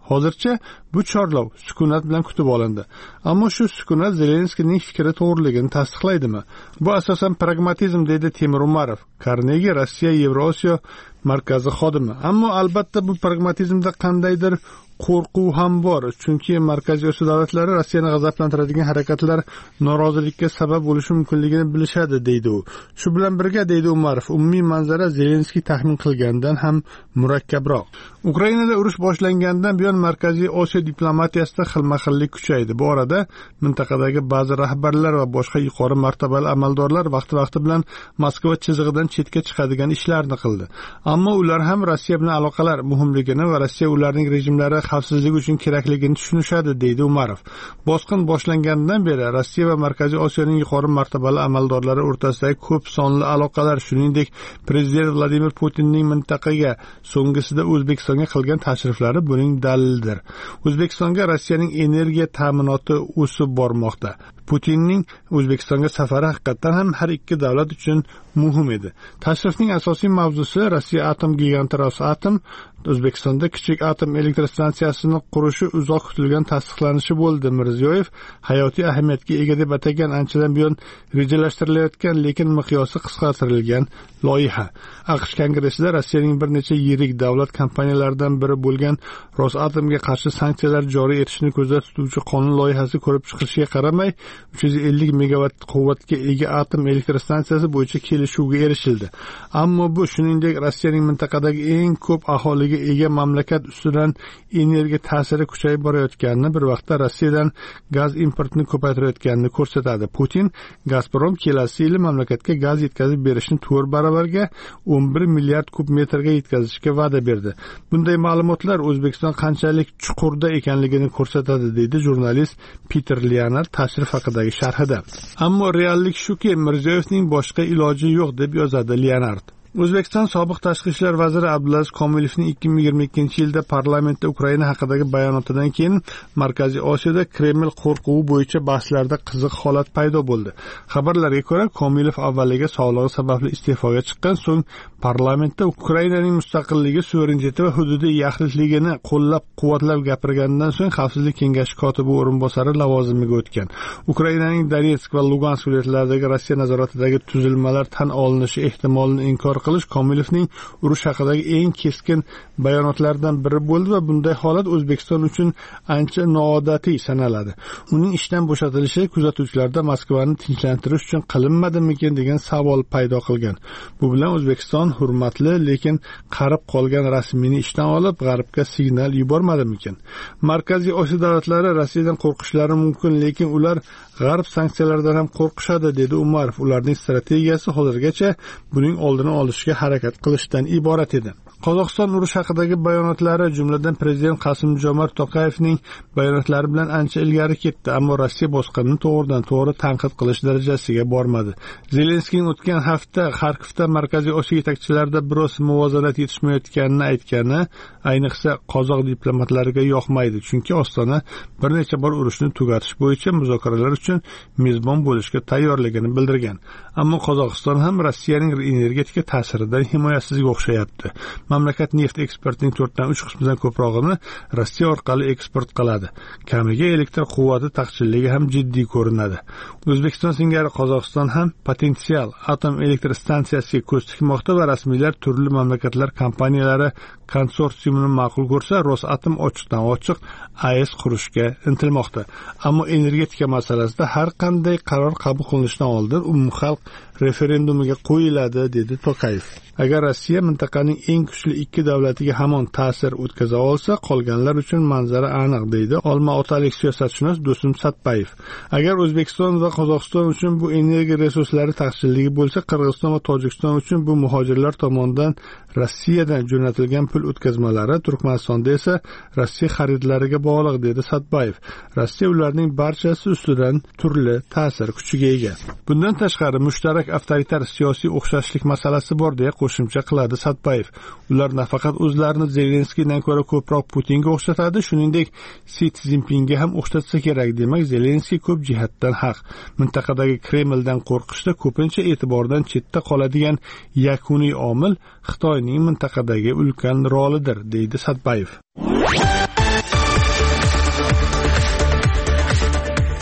[SPEAKER 4] Hozircha bu chorlov sukunat bilan kutib olindi. Ammo shu sukunat Zelenskiyning fikri to'g'riligini tasdiqlaydimi? Bu asosan pragmatizm, deydi Temur Umarov, Carnegie Rossiya Yevrosiyo markazi xodimi. Ammo albatta bu pragmatizmda qandaydir qo'rquv ham bor, chunki Markaziy Osiyo davlatlari Rossiyani g'azablantiradigan harakatlar norozilikka sabab bo'lishi mumkinligini bilishadi, deydi u. Shu bilan birga, deydi Umarov, umumiy manzara Zelenskiy taxmin qilgandan ham murakkabroq. Ukrainada urush boshlangandan buyon Markaziy Osiyo diplomatiyasida xilma-xillik kuchaydi. Bu orada mintaqadagi ba'zi rahbarlar va boshqa yuqori martabali amaldorlar vaqti-vaqti bilan Moskva chizig'idan chetga chiqadigan ishlarni qildi. Ammo ular ham Rossiya bilan aloqalar muhimligini va Rossiya ularning rejimlari xavfsizligi uchun kerakligini tushunishadi, deydi Umarov. Bosqin boshlangandan beri Rossiya va Markaziy Osiyoning yuqori martabali amaldorlari o'rtasidagi ko'p sonli aloqalar, shuningdek prezident Vladimir Putinning mintaqaga, so'nggisida O'zbekistonga qilgan tashriflari buning dalilidir. O'zbekistonga Rossiyaning energiya ta'minoti o'sib bormoqda. Putinning O'zbekistonga safari haqiqatan ham har ikki davlat uchun muhim edi. Tashrifning asosiy mavzusi Rossiya atom giganti Rosatom O'zbekistonda kichik atom elektrostansiyasini qurishi uzoq kutilgan tasdiqlanishi bo'ldi. Mirziyoyev hayotiy ahamiyatga ega deb atagan anchadan buyon rejalashtirilayotgan, lekin miqyosi qisqartirilgan loyiha. AQSh kongressida Rossiyaning bir necha yirik davlat kompaniyalaridan biri bo'lgan Rosatomga qarshi sanksiyalar joriy etishni ko'zda tutuvchi qonun loyihasi ko'rib chiqilishiga qaramay, uch yuz ellik megawatt quvvatga ega atom elektrostansiyasi bo'yicha kelishuvga erishildi. Ammo bu, shuningdek, Rossiyaning mintaqadagi eng ko'p aholiga ega mamlakat ustidan energiya ta'siri kuchayib borayotganini, bir vaqtda Rossiyadan gaz importini ko'paytirayotganini ko'rsatadi. Putin Gazprom kelasi yil mamlakatga gaz yetkazib berishni to'rt baravarga o'n bir milliard kub metrga yetkazishga va'da berdi. Bunday ma'lumotlar O'zbekiston qanchalik chuqurda ekanligini ko'rsatadi, deydi jurnalist Peter Leonard tashrif haqidagi sharhida. Ammo reallik shuki, Mirziyoyevning boshqa iloji yo'q, deb yozadi Leonard. O'zbekiston sobiq tashqi ishlar vaziri Abdulaziz Komilovning ikki ming yigirma ikkinchi yilda parlamentda Ukraina haqidagi bayonotidan keyin Markaziy Osiyoda Kreml qo'rquvi bo'yicha bahslarda qiziq holat paydo bo'ldi. Xabarlarga ko'ra, Komilov avvaliga sog'lig'i sababli iste'foga chiqqan, so'ng parlamentda Ukrainaning mustaqilligi, suvereniteti va hududiy yaxlitligini qo'llab-quvvatlab gapirgandan so'ng Xavfsizlik kengashi kotibi o'rinbosari lavozimiga o'tgan. Ukrainaning Donetsk va Lugansk viloyatlaridagi Rossiya nazoratidagi tuzilmalar tan olinishi ehtimolini inkor qilish Komilovning urush haqidagi eng keskin bayonotlaridan biri bo'ldi va bunday holat O'zbekiston uchun ancha noodatiy sanaladi. Uning ishdan bo'shatilishi kuzatuvchilarda Moskvani tinchlantirish uchun qilinmadimikin degan savol paydo qilgan. Bu bilan O'zbekiston hurmatli, lekin qarib qolgan rasmiyni ishdan olib, G'arbga signal yubormadimikin? Markaziy Osiyo davlatlari Rossiyadan qo'rqishlari mumkin, lekin ular G'arb sanksiyalardan ham qo'rqishadi, dedi Umarov. Ularning strategiyasi hozirgacha buning oldini olishga harakat qilishdan iborat edi. Qozog'iston urush haqidagi bayonotlari, jumladan prezident Qosim-Jomart To'qayevning bayonotlari bilan ancha ilgari ketdi, ammo Rossiya bosqinini to'g'ridan to'g'ri tanqid qilish darajasiga bormadi. Zelenskiyning o'tgan hafta Xarkovda Markaziy Osiyo yetakchilarida biroz muvozanat yetishmayotganini aytgani, ayniqsa qozoq diplomatlariga yoqmaydi, chunki Ostona bir necha bor urushni tugatish bo'yicha muzokaralar uchun mezbon bo'lishga tayyorligini bildirgan. Ammo Qozog'iston ham Rossiyaning energetika ta'siridan himoyasizga o'xshayapti. Mamlakat neft eksportining to'rtdan uch qismidan ko'prog'ini Rossiya orqali eksport qiladi. Kamiga elektr quvvati taqchilligi ham jiddiy ko'rinadi. O'zbekiston singari Qozog'iston ham potensial atom elektr stansiyasiga ko'z tikmoqda va rasmiylar turli mamlakatlar kompaniyalari konsorsiumini ma'qul ko'rsa, Rosatom ochiqdan ochiq A E S qurishga intilmoqda. Ammo energetika masalasida har qanday qaror qabul qilinishidan oldin umumxalq referendumiga qo'yiladi, dedi To'qayev. Agar Rossiya mintaqaning eng kuchli ikki davlatiga hamon ta'sir o'tkaza olsa, qolganlar uchun manzara aniq, deydi olmaotalik siyosatshunos Do'stum Satpayev. Agar O'zbekiston va Qozog'iston uchun bu energiya resurslari taqchilligi bo'lsa, Qirg'iziston va Tojikiston uchun bu muhojirlar tomonidan Rossiyadan jo'natilgan pul o'tkazmalari, Turkmanistonda esa Rossiya xaridlariga bog'liq, dedi Satpayev. Rossiya ularning barchasi ustidan turli ta'sir kuchiga ega. Bundan tashqari, mushtarak avtoritar siyosiy o'xshashlik masalasi bor, deya qo'shimcha qiladi Satpayev. Ular nafaqat o'zlarini Zelenskiydan ko'ra ko'proq Putinga o'xshatadi, shuningdek Si Szinpinga ham o'xshatsa kerak. Demak, Zelenskiy ko'p jihatdan haq. Mintaqadagi Kremldan qo'rqishda ko'pincha e'tibordan chetda qoladigan yakuniy omil Xitoyning mintaqadagi ulkan rolidir, deydi Satpayev.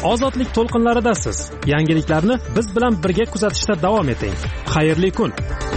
[SPEAKER 1] Ozodlik to'lqinlaridasiz. Yangiliklarni biz bilan birga kuzatishda davom eting. Xayrli kun.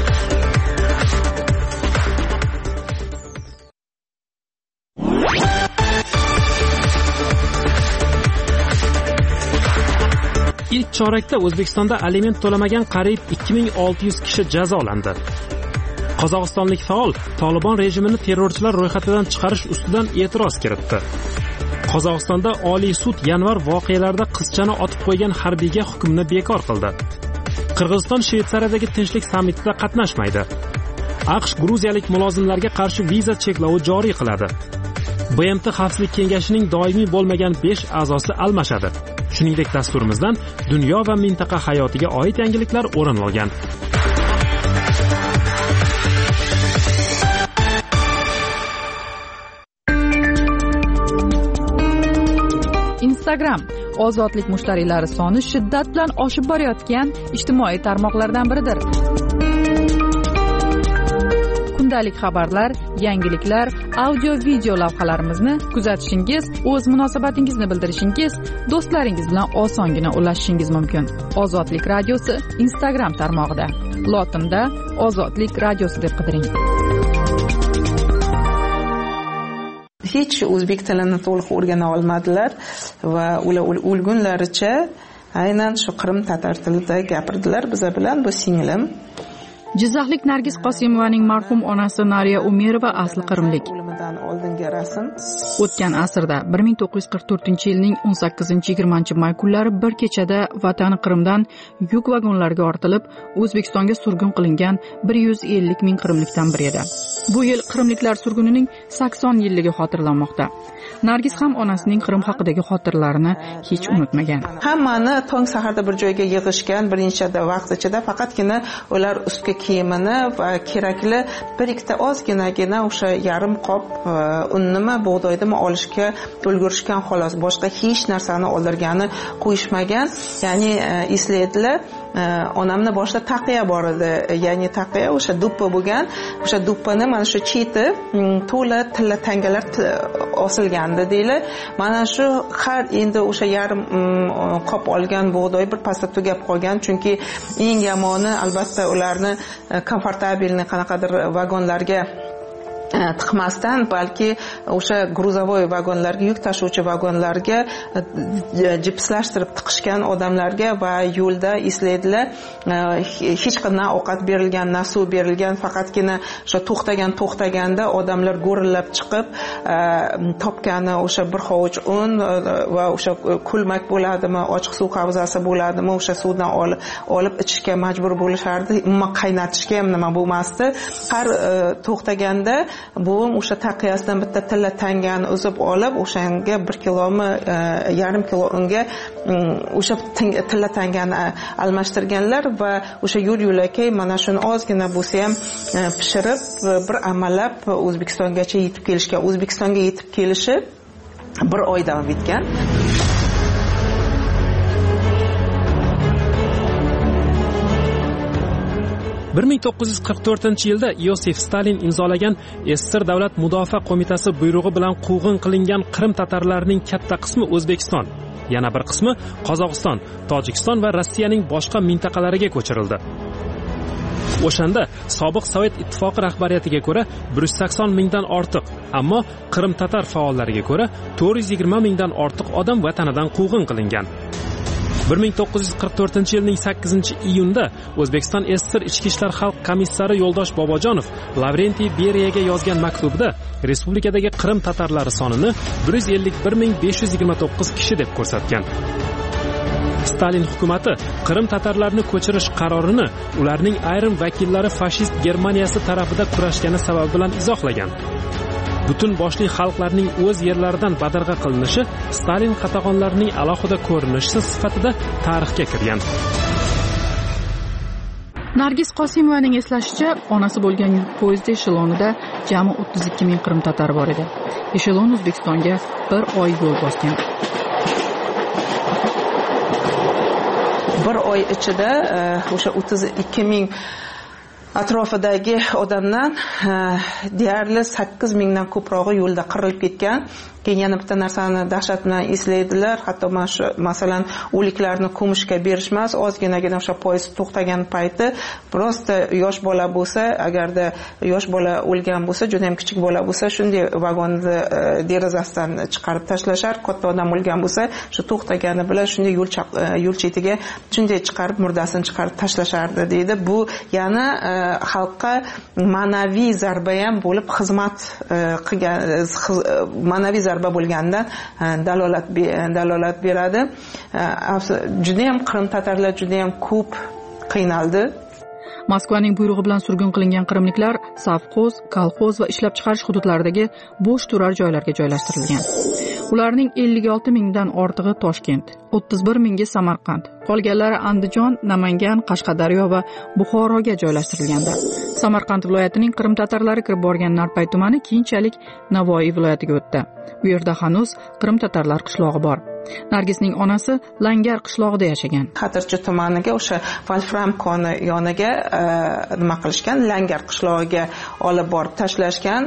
[SPEAKER 1] Ilk chorakda O'zbekistonda aliment to'lamagan qariyb ikki ming olti yuz kishi jazolandi. Qozog'istonlik faol Tolibon rejimini terrorchilar ro'yxatidan chiqarish ustidan e'tiroz kiritdi. Qozog'istonda Oliy sud yanvar voqealarida qizchani otib qo'ygan harbiyga hukmni bekor qildi. Qirg'iziston Shvetsariyadagi tinchlik sammitida qatnashmaydi. AQSh gruziyalik mulozimlarga qarshi viza cheklovi joriy qiladi. B M T Xavfsizlik kengashining doimiy bo'lmagan besh a'zosi almashadi. Shuningdek, dasturimizdan dunyo va mintaqa hayotiga oid yangiliklar o'rin olgan.
[SPEAKER 2] Instagram ozodlik mushtariylari soni shiddat bilan oshib borayotgan ijtimoiy tarmoqlardan biridir. Kundalik xabarlar, yangiliklar, audio video lavhalarimizni kuzatishingiz, o'z munosabatingizni bildirishingiz, do'stlaringiz bilan osongina ulashishingiz mumkin. Ozodlik radiosi Instagram tarmog'ida. Lotinda Ozodlik radiosi deb qidiring.
[SPEAKER 15] Hech o'zbek tilini to'liq o'rgana olmadilar va ular o'lgunlaricha aynan shu Qrim tatar tilida gapirdilar biza bilan. Bu singlim.
[SPEAKER 2] Jizzaxlik Nargiz Qosimovaning marhum onasi Nariya Umirova asli qrimlik.
[SPEAKER 15] Oldingi rasm.
[SPEAKER 2] O'tgan asrda bir ming to'qqiz yuz qirq to'rtinchi yilning o'n sakkizinchi yigirmanchi may kunlari bir kechada vatani Qrimdan yuk vagonlarga ortilib, O'zbekistonga surgun qilingan bir yuz ellik ming qrimlikdan biri edi. Bu yil qrimliklar surgunining sakson yilligi xotirlanmoqda. Nargiz ham onasining Qrim haqidagi xotiralarini hech unutmagan.
[SPEAKER 15] Hammani tong saharda bir joyga yig'ishgan birinchida vaqt ichida faqatgina ular ustki kiyimini va kerakli bir ikkita ozginagina o'sha yarim qop unnimi, bug'doydimi olishga ulgurishgan xolos. Boshqa hech narsani oldirgani qo'yishmagan. Ya'ni eslaydilar, onamni boshida taqiya bor edi. Ya'ni taqiya o'sha duppa bo'lgan. O'sha duppani mana shu cheti to'la tilla tangalar osilgandi deylar. Mana shu har endi o'sha yarim qop olgan bug'doy bir pasda tugab qolgan. Chunki eng yomoni albatta ularni komfortabilni qanaqadir vagonlarga tiqmasdan, balki o'sha gruzavoy vagonlarga, yuk tashuvchi vagonlarga jipslashtirib tiqishgan odamlarga va yo'lda eslaydilar, hech qanday ovqat berilgan, na suv berilgan, faqatgina o'sha to'xtagan to'xtaganda odamlar go'rillab chiqib topgani o'sha bir hovuch un va o'sha kulmak bo'ladimi, ochiq suv havzasi bo'ladimi, o'sha suvdan olib ichishga majbur bo'lishardi. Umuman qaynatishga ham nima bo'lmasdi. Har to'xtaganda buvim o'sha taqiyasidan bitta tilla tangani uzib olib, o'shanga bir kilomi yarim kilo unga o'sha tilla tangani almashtirganlar va o'sha yo'l yo'lakay mana shuni ozgina bo'lsa ham pishirib bir amallab O'zbekistongacha yetib kelishgan. O'zbekistonga yetib kelishi bir oy davom etgan.
[SPEAKER 1] bir ming to'qqiz yuz qirq to'rtinchi yilda Iosif Stalin imzolagan S S R Davlat Mudofaa qo'mitasi buyrug'i bilan quvg'in qilingan Qrim tatarlarining katta qismi O'zbekiston, yana bir qismi Qozog'iston, Tojikiston va Rossiyaning boshqa mintaqalariga ko'chirildi. O'shanda sobiq Sovet ittifoqi rahbariyatiga ko'ra bir yuz sakson mingdan ortiq, ammo Qrim tatar faollariga ko'ra to'rt yuz yigirma mingdan ortiq odam vatanidan quvg'in qilingan. bir ming to'qqiz yuz qirq to'rtinchi yilning sakkizinchi iyunda O'zbekiston S S R Ichki ishlar xalq komissari Yo'ldosh Bobojonov Lavrentiy Beriyaga yozgan maktubda respublikadagi Qrim tatarlari sonini bir yuz ellik bir ming besh yuz yigirma to'qqiz kishi deb ko'rsatgan. Stalin hukumati Qrim tatarlarini ko'chirish qarorini ularning ayrim vakillari fashist Germaniyasi tarafida kurashgani sababi bilan izohlagan. Butun boshli xalqlarning o'z yerlaridan badarg'a qilinishi Stalin qatag'onlarining alohida ko'rinishi sifatida tarixga kirgan.
[SPEAKER 2] Nargiz Qosimovaning eslashicha, onasi bo'lgan yuk poyezdi eshelonida jami o'ttiz ikki ming Qrim tatar bor edi. Eshelon O'zbekistonga bir oy yo'l bosgan.
[SPEAKER 15] Bir oy ichida o'sha o'ttiz ikki ming atrofidagi odamdan deyarli sakkiz mingdan ko'prog'i yo'lda qirilib ketgan. Keyin yana bitta narsani dahshat bilan eslaydilar. Hatto mana shu masalan o'liklarni ko'mishga berishmas, ozginagina o'sha poyezd to'xtagan payti prosta yosh bola bo'lsa, agarda yosh bola o'lgan bo'lsa, juda ham kichik bola bo'lsa, shunday vagonni derazasidan chiqarib tashlashar. Katta odam o'lgan bo'lsa, shu to'xtagani bilan shunday yo'l yo'l chetiga shunday chiqarib murdasini chiqarib tashlashardi deydi. Bu yana xalqqa ma'naviy zarba ham bo'lib xizmat qilgan, ma'naviy zarba bo'lgandan dalolat dalolat beradi. Juda ham Qrim tatarlar juda ham ko'p qiynaldi.
[SPEAKER 2] Moskvaning buyrug'i bilan surgun qilingan qrimliklar savxoz, kolxoz va ishlab chiqarish hududlaridagi bo'sh turar joylarga joylashtirilgan. Ularning ellik olti mingdan ortig'i Toshkent, o'ttiz bir mingi Samarqand, qolganlari Andijon, Namangan, Qashqadaryo va Buxoroga joylashtirilgandi. Samarqand viloyatining Qrim tatarlari kirib borgan Narpay tumani keyinchalik Navoiy viloyatiga o'tdi. Bu yerda hanuz Qrim tatarlar qishlog'i bor. Nargisning onasi Langar qishlog'ida yashagan.
[SPEAKER 15] Xatirchi tumaniga o'sha Wolfram koni yoniga nima qilishgan, Langar qishlog'iga olib borib tashlashgan.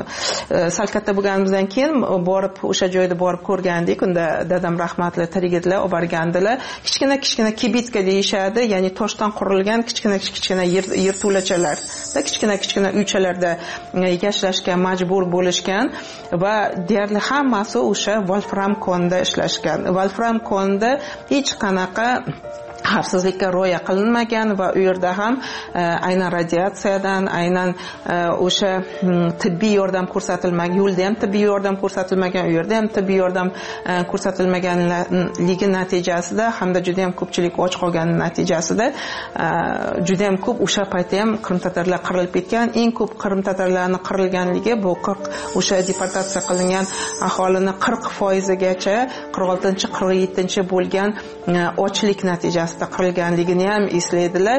[SPEAKER 15] Sal katta bo'lganimizdan keyin borib o'sha joyda borib ko'rgandik. Unda dadam rahmatli tirik edilar, olib borgandilar. Kichkina kichkina kibitka deyishadi, ya'ni toshdan qurilgan kichkina kichkina yerto'lachalar, kichkina kichkina uychalarda yashashga majbur bo'lishgan va deyarli hammasi o'sha Wolfram konda ishlashgan. Wolfram konda hech qanaqa xavfsizlikka rioya qilinmagan va u yerda ham aynan radiatsiyadan, aynan o'sha tibbiy yordam ko'rsatilmagan, yo'lda ham tibbiy yordam ko'rsatilmagan, u yerda ham tibbiy yordam ko'rsatilmaganligi natijasida hamda juda ham ko'pchilik och qolgani natijasida juda ham ko'p o'sha paytda ham Qrim tatarlar qirilib ketgan. Eng ko'p Qrim tatarlarni qirilganligi bu qirq o'sha deportatsiya qilingan aholini qirq foizigacha qirq oltinchi qirq yettinchi bo'lgan ochlik natijasida qirilganligini ham eslaydilar.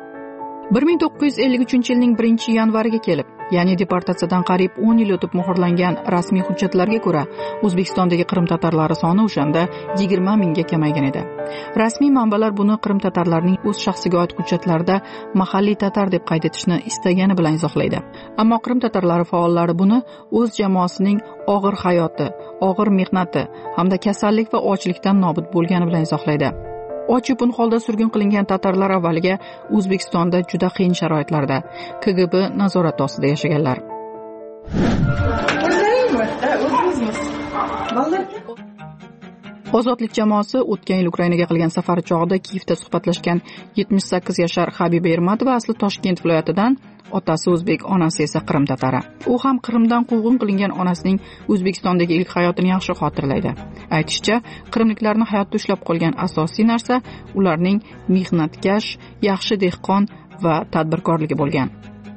[SPEAKER 2] bir ming to'qqiz yuz ellik uchinchi yilning birinchi yanvariga kelib, ya'ni deportatsiyadan qariyb o'n yil o'tib muhrlangan rasmiy hujjatlarga ko'ra, O'zbekistondagi Qrim tatarlari soni o'shanda yigirma mingga kamaygan edi. Rasmiy manbalar buni Qrim tatarlarining o'z shaxsiga oid hujjatlarida mahalliy tatar deb qayd etishni istagani bilan izohlaydi. Ammo Qrim tatarlari faollari buni o'z jamoasining og'ir hayoti, og'ir mehnati hamda kasallik va ochlikdan nobud bo'lgani bilan izohlaydi. Och-yupun holda surgun qilingan tatarlar avvaliga O'zbekistonda juda qiyin sharoitlarda K G B nazorati ostida yashaganlar. Ozodlik jamoasi o'tgan yil Ukrainaga qilgan safari chog'ida Kiyevda suhbatlashgan yetmish sakkiz yashar Habiba Ermatova asli Toshkent viloyatidan, otasi o'zbek, onasi esa Qrim tatari. U ham Qrimdan quvg'in qilingan onasining O'zbekistondagi ilk hayotini yaxshi xotirlaydi. Aytishicha, qrimliklarni hayotda ushlab qolgan asosiy narsa ularning mehnatkash, yaxshi dehqon va tadbirkorligi bo'lgan.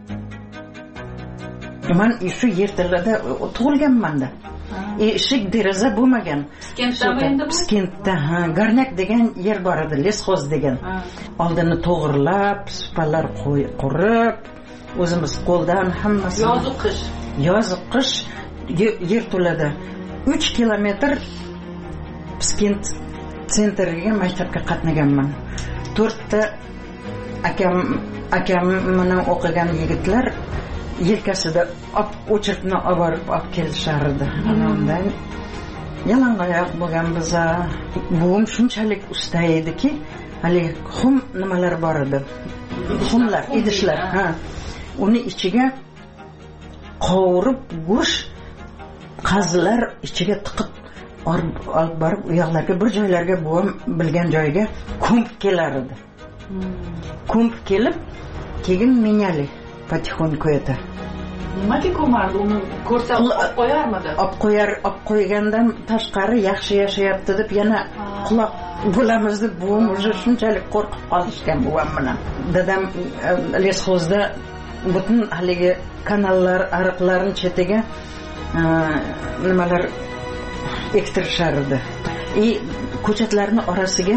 [SPEAKER 16] Men shu yerlarda tug'ilganman-da. Eshik deraza bo'lmagan. Piskentda, ha, Garnak degan yer bor edi, lesxoz degan. Oldini to'g'rilab, supalar qurib, o'zimiz qo'ldan hammasi.
[SPEAKER 2] Yozuq qish.
[SPEAKER 16] Yozuq qish yerto'lada uch kilometr Piskent sentriga maktabga qatnaganman. to'rtta akam akam bilan o'qigan yigitlar yelkasida o'chirtni olib olib kelishardi. Onamdan yalangoyoq bo'lgan biz. Buvim shunchalik usta ediki, hali xum nimalar bor edi. Xumlar, idishlar, ha. Uni ichiga qovurib go'sht, qazilar ichiga tiqib olib borib u yoqlarga bir joylarga buvim bilgan joyga ko'mib kelar edi. Ko'mib kelib, keyin menyali patixonku edi.
[SPEAKER 2] Nimaga ko'mardi? Uni ko'rsa olib qo'yarmidi?
[SPEAKER 16] Olib qo'yar, olib qo'ygandan tashqari yaxshi yashayapti deb yana quloq bo'lamiz deb buvim o'zi shunchalik qo'rqib qolishgan buvam bilan. Dadam lesxozda butun haligi kanallar, ariqlarning chetiga nimalar ektirishardi. И ko'chatlarning orasiga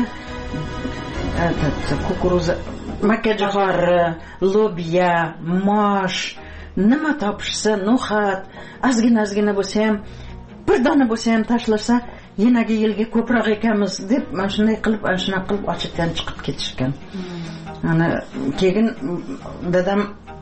[SPEAKER 16] kukuruza, makkajo'xori, lobiya, mosh, nima topishsa, no'xat, ozgina-ozgina bo'lsa ham, bir dona bo'lsa ham tashlasa, yenagi yilga ko'proq ekamiz deb mana shunday qilib, ana shunday qilib ochitdan chiqib ketishgan. Ana keyin dadam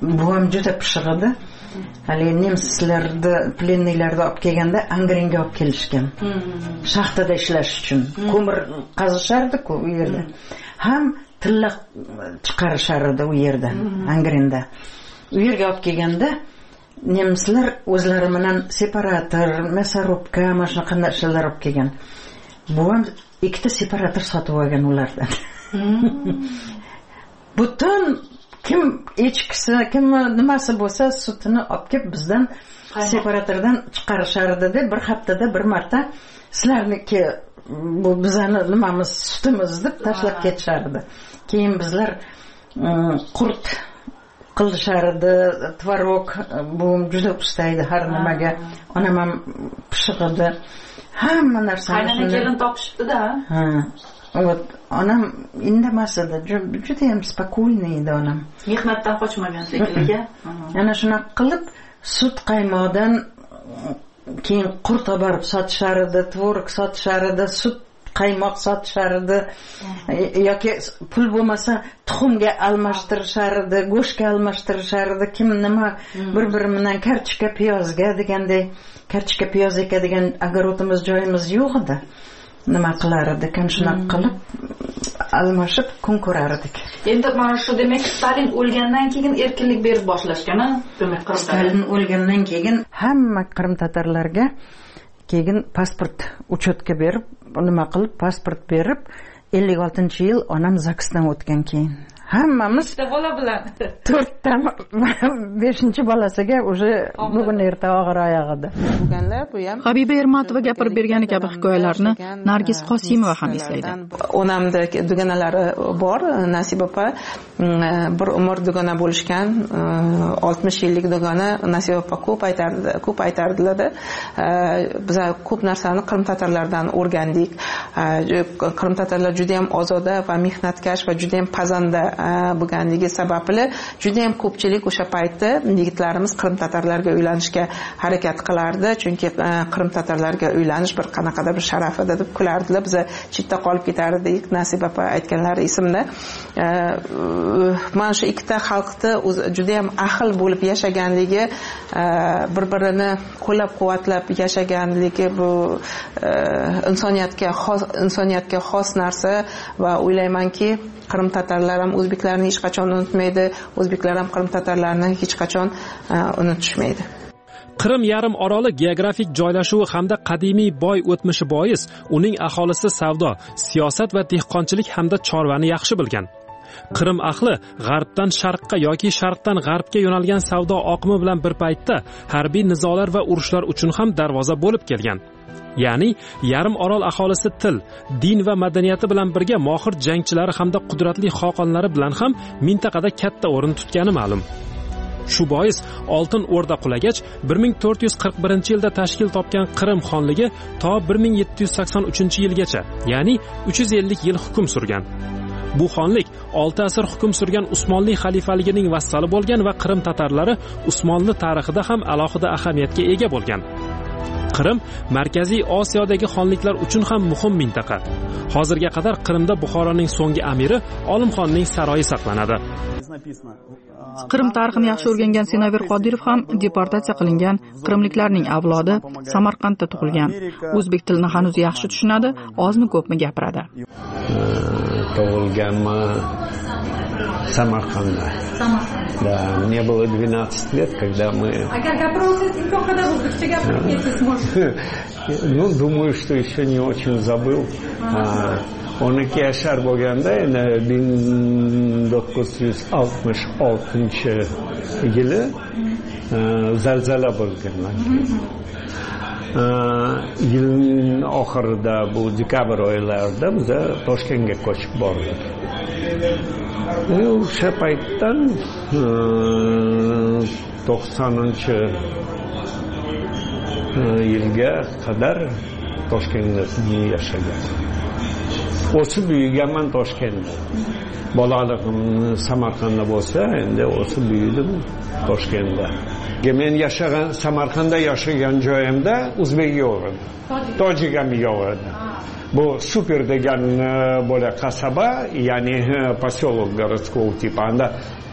[SPEAKER 16] buvam juda pishiq edi. Hali nemsizlarni plennilarni olib kelganda Angrenga olib kelishgan. Shaxtada ishlash uchun. Ko'mir qazishardi-ku u yerda. Ham tilla chiqarishar edi u yerda, Angrenda. U yerga olib kelganda nemislar o'zlari bilan separator, мясорубка, mana shunaqa narsalar olib kelgan. Buvam ikkita separator sotib olgan ulardan. Butun kim echkisi, kim nimasi bo'lsa sutini olib kelib bizdan separatordan chiqarishardi deb bir haftada bir marta sizlarniki bu bizani nimamiz sutimiz deb tashlab ketishardi. Keyin bizlar qurt qilishardi, tvorog, bu juda usta edi har nimaga. Onam ham pishiq edi. Hamma narsani
[SPEAKER 2] qaynona kelin topishibdi-da.
[SPEAKER 16] Ha. Вот, onam indamas edi, juda ham spokойный edi onam.
[SPEAKER 2] Mehnatdan qochmagan shekilliga.
[SPEAKER 16] Ana shunaqa qilib sut qaymoqdan keyin qurt olib borib sotishar edi, tvorog sotishar edi, sut qaymoq sotishar edi, yoki pul bo'lmasa tuxumga almashtirishar edi, go'shtga almashtirishar edi, kim nima bir-biri bilan karchika piyozga degandek, karchika piyoz ekadigan огородimiz joyimiz yo'q edi. Nima qilar edik, ana shunaqa qilib almashib kun ko'rar edik.
[SPEAKER 2] Endi mana shu demak Stalin o'lgandan keyin erkinlik berib boshlashgan-a? Demak
[SPEAKER 16] Stalin o'lgandan keyin hamma Qrim tatarlarga keyin pasport uchetga berib, nima qilib pasport berib, ellik oltinchi yil onam zaksdan o'tgan keyin hammamiz
[SPEAKER 2] bola bilan
[SPEAKER 16] to'rtta beshinchi bolasiga уже bugun erta og'ir oyoq edi.
[SPEAKER 2] Habiba Ermatova gapirib bergani kabi hikoyalarni Nargiz Qosimova ham eslaydi.
[SPEAKER 15] Onamda dugonalari bor, Nasiba opa bir umr dugona bo'lishgan, oltmish yillik dugona. Nasiba opa ko'p aytardi, ko'p aytardilar-da. Biz ko'p narsani Qrim tatarlardan o'rgandik. Qrim tatarlar juda ham ozoda va mehnatkash va juda ham pazanda bo'lganligi sababli juda ham ko'pchilik o'sha paytda yigitlarimiz Qrim tatarlarga uylanishga harakat qilardi, chunki Qrim tatarlarga uylanish bir qanaqadir bir sharaf edi deb kulardilar. Biz chetda qolib ketardik. Nasiba opa aytganlari esimda. Mana shu ikkita xalqni juda ham ahil bo'lib yashaganligi, bir-birini qo'llab-quvvatlab yashaganligi bu insoniyatga xos insoniyatga xos narsa va o'ylaymanki Qrim tatarlar ham o'zbeklarni hech qachon unutmaydi, o'zbeklar ham Qrim tatarlarni hech qachon unutishmaydi.
[SPEAKER 1] Qrim yarim oroli geografik joylashuvi hamda qadimiy boy o'tmishi bois uning aholisi savdo, siyosat va dehqonchilik hamda chorvani yaxshi bilgan. Qrim ahli g'arbdan sharqqa yoki sharqdan g'arbga yo'nalgan savdo oqimi bilan bir paytda harbiy nizolar va urushlar uchun ham darvoza bo'lib kelgan. Ya'ni yarim orol aholisi til, din va madaniyati bilan birga mohir jangchilari hamda qudratli xoqonlari bilan ham mintaqada katta o'rin tutgani ma'lum. Shu bois Oltin O'rda qulagach bir ming to'rt yuz qirq birinchi yilda tashkil topgan Qrim xonligi to bir ming yetti yuz sakson uchinchi yilgacha, ya'ni uch yuz ellik yil hukm surgan. Bu xonlik olti asr hukm surgan Usmonli xalifaligining vassali bo'lgan va Qrim tatarlari Usmonli tarixida ham alohida ahamiyatga ega bo'lgan. Qrim Markaziy Osiyodagi xonliklar uchun ham muhim mintaqa. Hozirga qadar Qrimda Buxoroning so'nggi amiri Olimxonning saroyi saqlanadi.
[SPEAKER 2] Qrim tarixini yaxshi o'rgangan Senaver Qodirov ham deportatsiya qilingan qrimliklarning avlodi Samarqandda tug'ilgan. O'zbek tilini hanuz yaxshi tushunadi, ozmi ko'pmi gapiradi.
[SPEAKER 17] Tug'ilganmi Samarqandda. Да, мне было двенадцать лет, когда мы...
[SPEAKER 2] А как опросить, когда вы вообще говорите, сможете?
[SPEAKER 17] Ну, думаю, что еще не очень забыл. o'n ikki yashar bo'lganda, endi ming to'qqiz yuz oltmish oltinchi yili zalzala bo'lgan. Yilning oxirida, bu dekabr oylarida biz Toshkentga ko'chib bordik. O'sha paytdan to'qsoninchi yilga qadar Toshkentda yashagan. O'sib büyüganman Toshkentda. Bolaligim Samarqandda bo'lsa, endi o'sib büyüdim Toshkentda. Men yashagan Samarqandda yashagan joyimda o'zbek yo'q edi. Tojik ham yo'q edi. Bu super degan bo'la qasaba, ya'ni поселок городского типа. Anda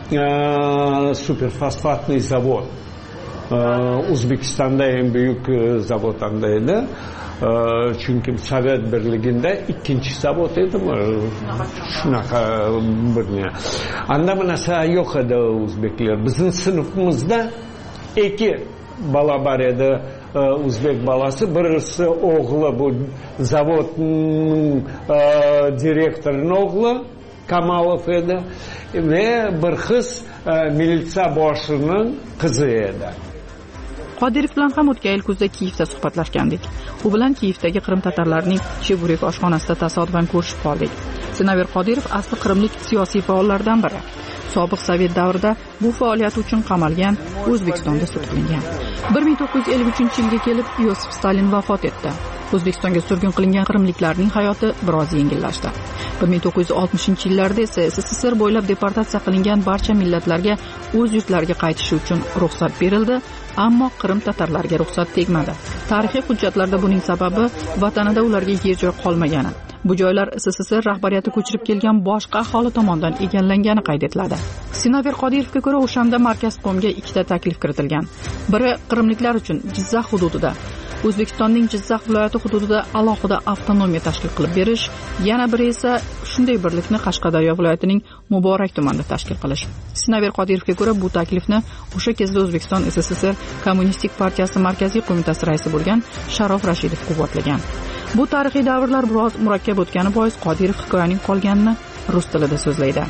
[SPEAKER 17] superfosfatный завод. O'zbekistonda eng büyük zavod anda edi. Chunki Sovet birligida ikkinchi zavod edimi? Shunaqa bir anda bu narsa yo'q edi o'zbeklar. Bizning sinfimizda ikki bola bor edi. O'zbek balasi, birisi o'g'li bu zavodning direktorining o'g'li Kamalov edi ve bir qiz militsiya boshining qizi edi.
[SPEAKER 2] Qodirov bilan ham o'tgan yil kuzda Kiyevda suhbatlashgandik. U bilan Kiyevdagi Qrim tatarlarining Cheburek oshxonasida tasodifan ko'rishib qoldik. Sinaver Qodirov asli qrimlik siyosiy faollardan biri. Sobiq Sovet davrida bu faoliyati uchun qamalgan, O'zbekistonda sud qilingan. bir ming to'qqiz yuz ellik uchinchi yilga kelib Yosif Stalin vafot etdi. O'zbekistonga surgun qilingan qrimliklarning hayoti biroz yengillashdi. bir ming to'qqiz yuz oltmishinchi yillarda esa S S S R bo'ylab deportatsiya qilingan barcha millatlarga o'z yurtlariga qaytishi uchun ruxsat berildi, ammo Qrim tatarlariga ruxsat tegmadi. Tarixiy hujjatlarda buning sababi vatanida ularga yer joy qolmagani. Bu joylar S S S R rahbariyati ko'chirib kelgan boshqa aholi tomonidan egallangani qayd etiladi. Sinaver Qodirovga ko'ra, o'shanda Markazqomga ikkita taklif kiritilgan. Biri qrimliklar uchun Jizzax hududida, O'zbekistonning Jizzax viloyati hududida alohida avtonomiya tashkil qilib berish, yana biri esa shunday birlikni Qashqadaryo viloyatining Muborak tumanida tashkil qilish. Sinaver Qodirovga ko'ra, bu taklifni o'sha kezda O'zbekiston S S S R Kommunistik partiyasi markaziy qo'mitasi raisi bo'lgan Sharof Rashidov quvvatlagan. Bu tarixiy davrlar biroz murakkab o'tgani bois Qodirov hikoyaning qolganini rus tilida so'zlaydi.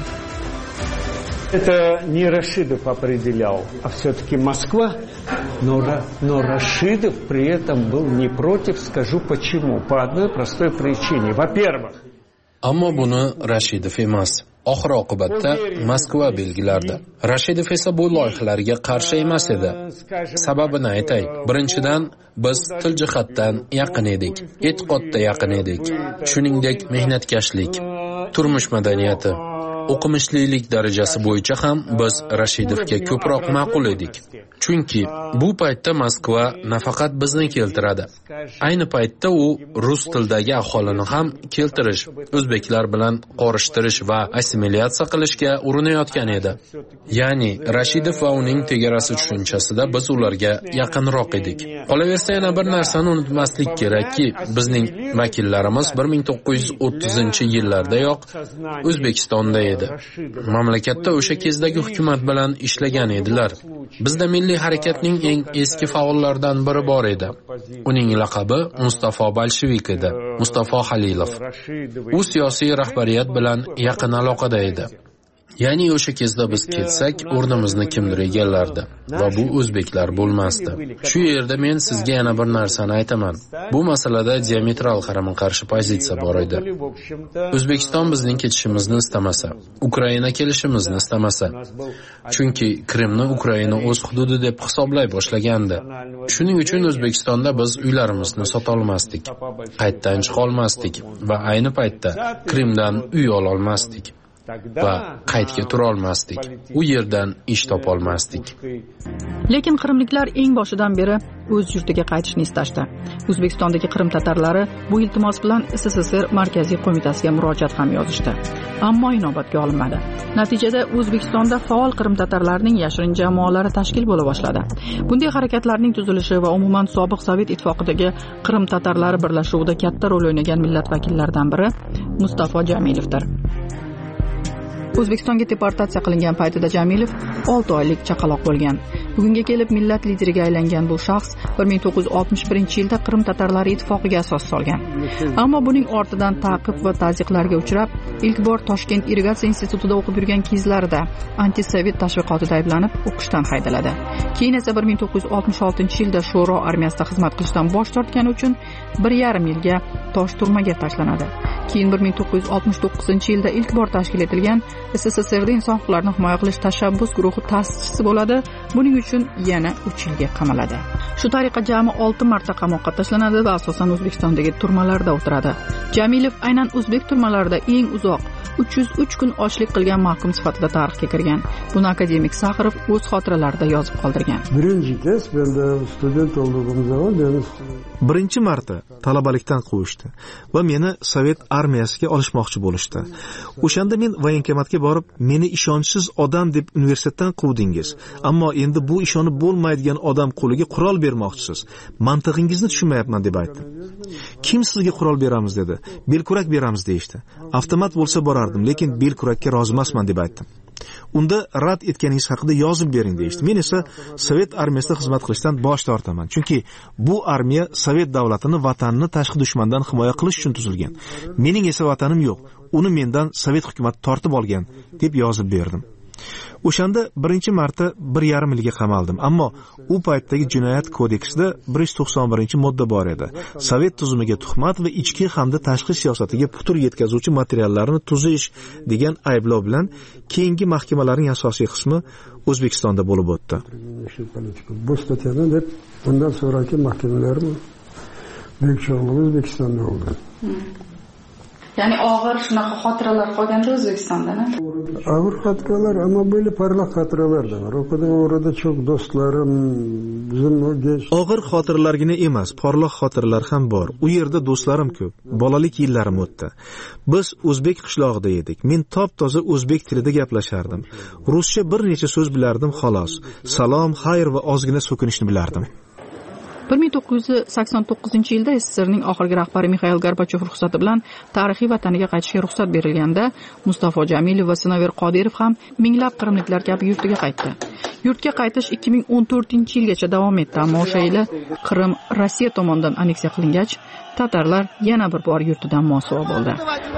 [SPEAKER 17] Это не Рашидов определял, а все-таки Москва. Но, но Рашидов при этом был не против, скажу почему. По одной простой причине. Во-первых,
[SPEAKER 18] ammo buni Rashidov emas, oxir oqibatda Moskva belgilardi. Rashidov esa bu loyihalarga qarshi emas edi. Sababini aytay. Birinchidan, biz til jihatdan yaqin edik, e'tiqodda yaqin edik. Shuningdek, mehnatkashlik, turmush madaniyati, o'qimishlilik darajasi bo'yicha ham biz Rashidovga ko'proq ma'qul edik. Chunki bu paytda Moskva nafaqat bizni keltiradi. Ayni paytda u rus tildagi aholini ham keltirish, o'zbeklar bilan qorishtirish va assimilyatsiya qilishga urinayotgan edi. Ya'ni Rashidov va uning tegarasi tushunchasida biz ularga yaqinroq edik. Qolaversa, yana bir narsani unutmaslik kerakki, bizning vakillarimiz bir ming to'qqiz yuz o'ttizinchi yillardayoq O'zbekistonda edi. Mamlakatda o'sha kezdagi hukumat bilan ishlagan edilar. Bizda milliy harakatning eng eski faollaridan biri bor edi. Uning laqabi Mustafo Bolshevik edi, Mustafo Halilov. U siyosiy rahbariyat bilan yaqin aloqada edi. Ya'ni o'sha kezda biz ketsak, o'rnimizni kimdir egallardi va bu o'zbeklar bo'lmasdi. Shu yerda men sizga yana bir narsani aytaman. Bu masalada diametral qarama-qarshi pozitsiya bor edi. O'zbekiston bizning ketishimizni istamasa, Ukraina kelishimizni istamasa, chunki Qrimni Ukraina o'z hududi deb hisoblay boshlagandi. Shuning uchun O'zbekistonda biz uylarimizni sota olmasdik, qaytdan chiqa olmasdik va ayni paytda Qrimdan uy ola olmasdik. Va qaytga tura olmasdik. U yerdan ish topa olmasdik.
[SPEAKER 2] Lekin qrimliklar eng boshidan beri o'z yurtiga qaytishni istashdi. O'zbekistondagi Qrim tatarlari bu iltimos bilan S S S R markaziy qo'mitasiga murojaat ham yozishdi. Ammo inobatga olinmadi. Natijada O'zbekistonda faol Qrim tatarlarining yashirin jamoalari tashkil bo'la boshladi. Bunday harakatlarning tuzilishi va umuman sobiq Sovet ittifoqidagi Qrim tatarlari birlashuvida katta rol o'ynagan millat vakillaridan biri Mustafo Jamilovdir. O'zbekistonga deportatsiya qilingan paytida Jamilov olti oylik chaqaloq bo'lgan. Bugunga kelib millat lideriga aylangan bu shaxs bir ming to'qqiz yuz oltmish birinchi yilda Qrim tatarlari ittifoqiga asos solgan. Ammo buning ortidan ta'qib va tazyiqlarga uchrab, ilk bor Toshkent irrigatsiya institutida o'qib yurgan kezlarida antisovet tashviqotida ayblanib, o'qishdan haydaladi. Keyin esa bir ming to'qqiz yuz oltmish oltinchi yilda Sho'ro armiyasida xizmat qilishdan bosh tortgani uchun bir yarim yilga tosh turmaga tashlanadi. Keyin bir ming to'qqiz yuz oltmish to'qqizinchi yilda ilk bor tashkil etilgan S S S Rda inson huquqlarini himoya qilish tashabbus guruhi ta'sischisi bo'ladi. Buning uchun yana uch yilga qamaladi. Shu tariqa jami olti marta qamoqqa tashlanadi va asosan O'zbekistondagi turmalarda o'tiradi. Jamilov aynan o'zbek turmalarida eng uzoq uch yuz uch kun ochlik qilgan mahkum sifatida tarixga kirgan. Buni akademik Saxarov o'z xotiralarida yozib qoldirgan.
[SPEAKER 19] Birinchi kez menda student bo'lganim zaman meni
[SPEAKER 20] birinchi marta talabalikdan quvishdi va meni Sovet armiyasiga olishmoqchi bo'lishdi. O'shanda men voyenkomatga borib, meni ishonchsiz odam deb universitetdan quvdingiz, ammo endi bu ishonib bo'lmaydigan odam qo'liga qurol bermoqchisiz. Mantig'ingizni tushunmayapman deb aytdim. Kim sizga qurol beramiz dedi. Belkurak beramiz deyishdi. Avtomat bo'lsa borardim, lekin belkurakka rozi emasman deb aytdim. Unda rad etganingiz haqida yozib bering deyishdi. Men esa Sovet armiyasida xizmat qilishdan bosh tortaman. Chunki bu armiya Sovet davlatini, vatanini tashqi dushmandan himoya qilish uchun tuzilgan. Mening esa vatanim yo'q. Uni mendan Sovet hukumati tortib olgan deb yozib berdim. O'shanda birinchi marta bir yarim yilga qamaldim, ammo u paytdagi jinoyat kodeksida bir yuz to'qson birinchi modda bor edi. Sovet tuzumiga tuhmat va ichki hamda tashqi siyosatiga putur yetkazuvchi materiallarni tuzish degan ayblov bilan keyingi mahkamalarning asosiy qismi O'zbekistonda bo'lib o'tdi.
[SPEAKER 19] Bu statyadan deb bundan sonraki mahkamalar büyük çoğunluğu O'zbekistonda oldu.
[SPEAKER 2] Ya'ni og'ir shunaqa xotiralar qolganda O'zbekistondan.
[SPEAKER 19] Og'ir xotiralar, ama böyle parlak xotiralar da var. O kadar orada çok dostlarım, bizim o geç.
[SPEAKER 20] Og'ir xotiralargina emas, porloq xotiralar ham bor. U yerda do'stlarim ko'p. Bolalik yillarim o'tdi. Biz o'zbek qishlog'ida edik. Men top-toza o'zbek tilida gaplashardim. Ruscha bir necha so'z bilardim xolos. Salom, xayr va ozgina so'kinishni bilardim.
[SPEAKER 2] bir ming to'qqiz yuz sakson to'qqizinchi yilda SSRning oxirgi rahbari Mixail Gorbachev ruxsati bilan tarixiy vataniga qaytishga ruxsat berilganda Mustafo Jamilov va Sinover Qodirov ham minglab qrimliklar kabi yurtiga qaytdi. Yurtga qaytish ikki ming o'n to'rtinchi yilgacha davom etdi, ammo o'sha yili Qrim Rossiya tomonidan anneksiya qilingach, tatarlar yana bir bor yurtidan mosuvo bo'ldi.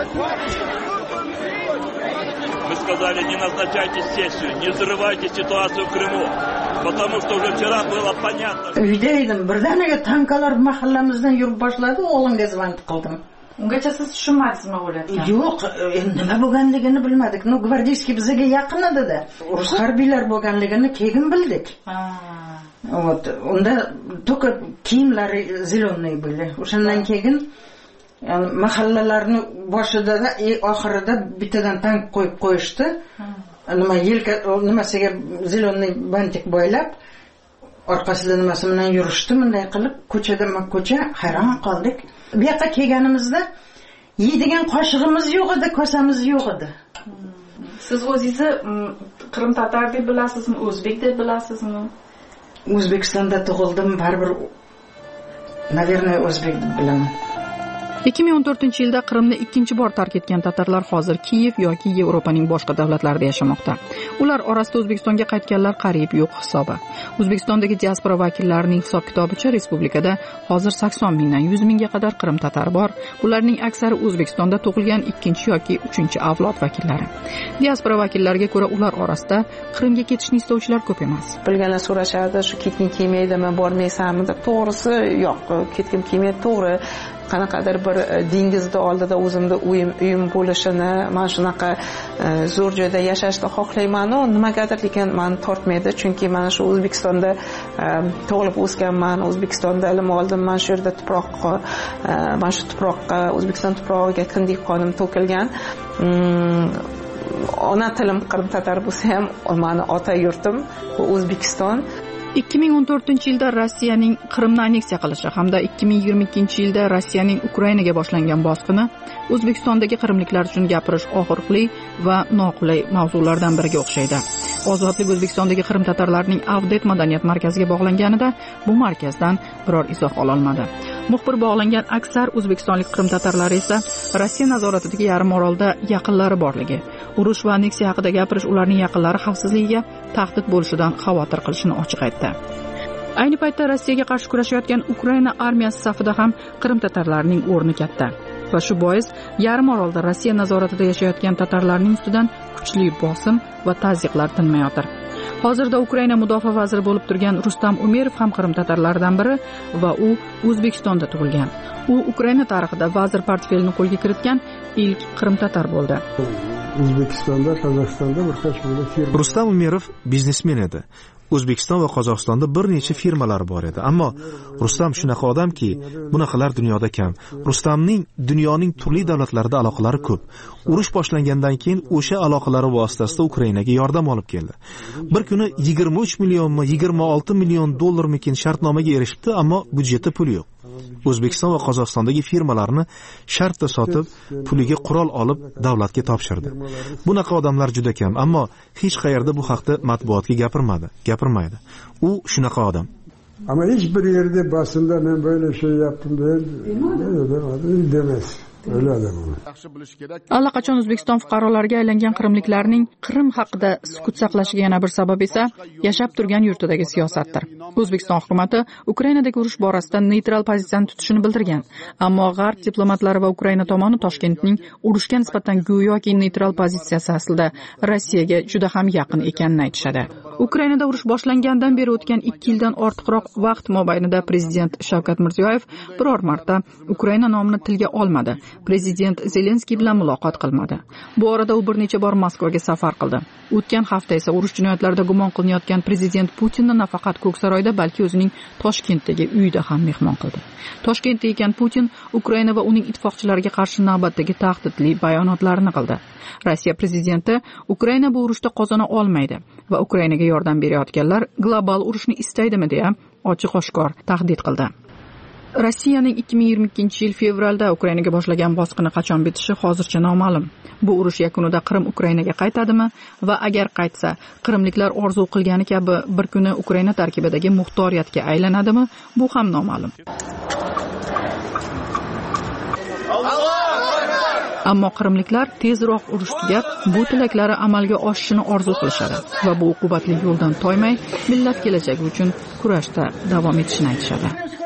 [SPEAKER 21] Вы сказали, не назначайте сессию, не взрывайте ситуацию в Крыму, потому что уже вчера было понятно.
[SPEAKER 16] Uyda edim, birdaniga tankalar mahallamizdan yurib boshladi, o'g'limga zvonib qildim.
[SPEAKER 2] Ungacha siz tushunmadingizmi o'latgan?
[SPEAKER 16] Yo'q, nima bo'lganligini bilmadik. No, gvardiyskiy bizga yaqin edi-da. Rus harbiylar bo'lganligini keyin bildik. Ha. Вот, unda только kiyimlari zelenoy bo'ldi. O'shandan keyin yani mahallalarni boshida da oxirida bittadan tank qo'yib qo'yishdi. Nima yelka nimasiga zelenoy bantik bo'ylab orqasida nimasi bilan yurishdi, bunday qilib ko'chada ko'cha hayron qoldik. Bu yoqqa kelganimizda yeydigan qoshig'imiz yo'q edi, kosamiz yo'q edi.
[SPEAKER 2] Siz o'zingizni Qrim tatar deb bilasizmi, o'zbek deb bilasizmi?
[SPEAKER 16] O'zbekistonda tug'ildim, baribir navernoy o'zbek deb bilaman.
[SPEAKER 2] ikki ming o'n to'rtinchi yilda Qrimni ikkinchi bor tark etgan tatarlar hozir Kiyev yoki Yevropaning boshqa davlatlarida yashamoqda. Ular orasida O'zbekistonga qaytganlar qariyb yo'q hisobi. O'zbekistondagi diaspora vakillarining hisob-kitobicha respublikada hozir sakson mingdan yuz mingga qadar Qrim tatari bor. Bularning aksari O'zbekistonda tug'ilgan ikkinchi yoki uchinchi avlod vakillari. Diaspora vakillariga ko'ra, ular orasida Qrimga ketishni istovchilar ko'p emas.
[SPEAKER 15] Bilganlar so'rashadi, shu ketging kelmaydimi, bormaysanmi deb. To'g'risi, yo'q, ketgim kelmaydi, to'g'ri. Qanaqadir bir dengizda oldida o'zimda uyim uyim bo'lishini, men shunaqa zo'r joyda yashashni xohlayman-u, nimagadir lekin men tortmaydi, chunki men shu O'zbekistonda tug'ilib o'sganman, O'zbekistonda ilm oldim, men shu yerda tuproqqa, men shu tuproqqa, O'zbekiston tuprog'iga kindik qonim to'kilgan. Ona tilim Qrim tatar bo'lsa ham, meni ota yurtim bu O'zbekiston.
[SPEAKER 2] ikki ming o'n to'rtinchi yilda Rossiyaning Qrimni anneksiya qilishi hamda ikki ming yigirma ikkinchi yilda Rossiyaning Ukrainaga boshlangan bosqini O'zbekistondagi qrimliklar uchun gapirish og'riqli va noqulay mavzulardan biriga o'xshaydi. Ozodlik O'zbekistondagi Qrim tatarlarining Avdet madaniyat markaziga bog'langanida bu markazdan biror izoh ololmadi. Muxbir bog'langan aksar o'zbekistonlik Qrim tatarlari esa Rossiya nazoratidagi yarim orolda yaqinlari borligi, urush va anneksiya haqida gapirish ularning yaqinlari xavfsizligiga tahdid bo'lishidan xavotir qilishini ochiq aytdi. Ayni paytda Rossiyaga qarshi kurashayotgan Ukraina armiyasi safida ham Qrim tatarlarining o'rni katta. Va shu bois yarim orolda Rossiya nazoratida yashayotgan tatarlarning ustidan kuchli bosim va tazyiqlar tinmayotir. Hozirda Ukraina mudofaa vaziri bo'lib turgan Rustam Umerov ham Qrim tatarlaridan biri va u O'zbekistonda tug'ilgan. U Ukraina tarixida vazir portfelini qo'lga kiritgan ilk Qrim tatar bo'ldi.
[SPEAKER 19] O'zbekistonda, Qozog'istonda bir qancha
[SPEAKER 20] Rustam Umerov biznesmen edi. O'zbekiston va Qozog'istonda bir necha firmalar bor edi, ammo Rustam shunaqa odamki, bunaqalar dunyoda kam. Rustamning dunyoning turli davlatlarida aloqalari ko'p. Urush boshlangandan keyin o'sha aloqalari vositasida Ukrainaga yordam olib keldi. Bir kuni yigirma uch millionmi, yigirma olti million dollarmikin shartnomaga erishibdi, ammo budjetda pul yo'q. O'zbekiston va Qozog'istondagi firmalarni shartda sotib, puliga qurol olib davlatga topshirdi. Bunaqa odamlar juda kam, ammo hech qayerda bu haqda matbuotga gapirmadi, gapirmaydi. U shunaqa odam.
[SPEAKER 19] Ama hiçbir yerde basında ben böyle şey yaptım değil, demez. Öyle adam bu.
[SPEAKER 2] Allaqachon O'zbekiston fuqarolariga aylangan qrimliklarning Qrim haqida sukut saqlashiga yana bir sabab esa yashab turgan yurtidagi siyosatdir. O'zbekiston hukumatı Ukrainadagi urush borasida neytral pozitsiyani tutishini bildirgan, ammo G'arb diplomatlari va Ukraina tomoni Toshkentning urushga nisbatan go'yoki neytral pozitsiyasi aslida Rossiyaga juda ham yaqin ekanini aytishadi. Ukrainada urush boshlangandan beri o'tgan ikki yildan ortiqroq vaqt mobaynida prezident Shavkat Mirziyoyev biror marta Ukraina nomini tilga olmadi. Prezident Zelenskiy bilan muloqot qilmadi. Bu orada u bir necha bor Moskvaga safar qildi. O'tgan hafta esa urush jinoyatlarida gumon qilinayotgan prezident Putinni nafaqat Ko'ksaroyda, balki o'zining Toshkentdagi uyida ham mehmon qildi. Toshkentda ekan Putin Ukraina va uning ittifoqchilariga qarshi navbatdagi tahdidli bayonotlarni qildi. Rossiya prezidenti Ukraina bu urushda qozona olmaydi va Ukrainaga yordam berayotganlar global urushni istaydimi deya ochiq-oshkor tahdid qildi. Rossiyaning ikki ming yigirma ikkinchi yil fevralda Ukrainaga boshlagan bosqini qachon bitishi hozircha noma'lum. Bu urush yakunida Qrim Ukrainaga qaytadimi va agar qaytsa, qrimliklar orzu qilgani kabi bir kuni Ukraina tarkibidagi muxtoriyatga aylanadimi? Bu ham noma'lum. Ammo qrimliklar tezroq urush tugab, bu tilaklari amalga oshishini orzu qilishadi va bu uqubatli yo'ldan toymay, millat kelajagi uchun kurashda davom etishini aytishadi.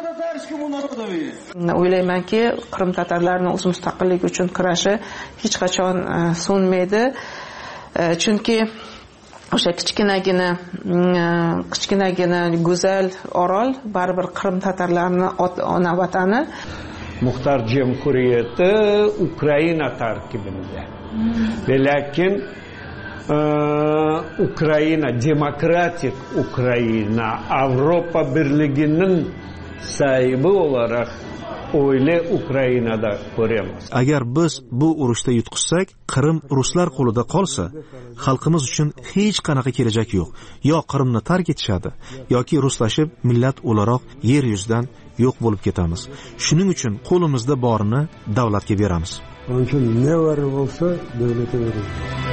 [SPEAKER 15] O'ylaymanki, Qrim tatarlarining o'z mustaqilligi uchun kurashi hech qachon so'nmaydi. Chunki o'sha kichkinagina kichkinagina go'zal orol baribir Qrim tatarlarining ona vatani.
[SPEAKER 17] Muxtar Cumhuriyeti Ukrayna tarkibinde. Ve lakin e, Ukrayna, demokratik Ukrayna, Avrupa Birliği'nin sahibi olarak öyle Ukrayna'da göremiz.
[SPEAKER 20] Agar biz bu urushda yutqizsak, Qrim ruslar qo'lida qolsa, xalqimiz uchun hech qanaqa kelajak yo'q. Yo Qrimni tark etishadi, yoki ruslashib millat o'laroq yer yuzidan yo'q bo'lib ketamiz. Shuning uchun qo'limizda borini davlatga beramiz.
[SPEAKER 19] Onun için ne var olsa devlete veririz.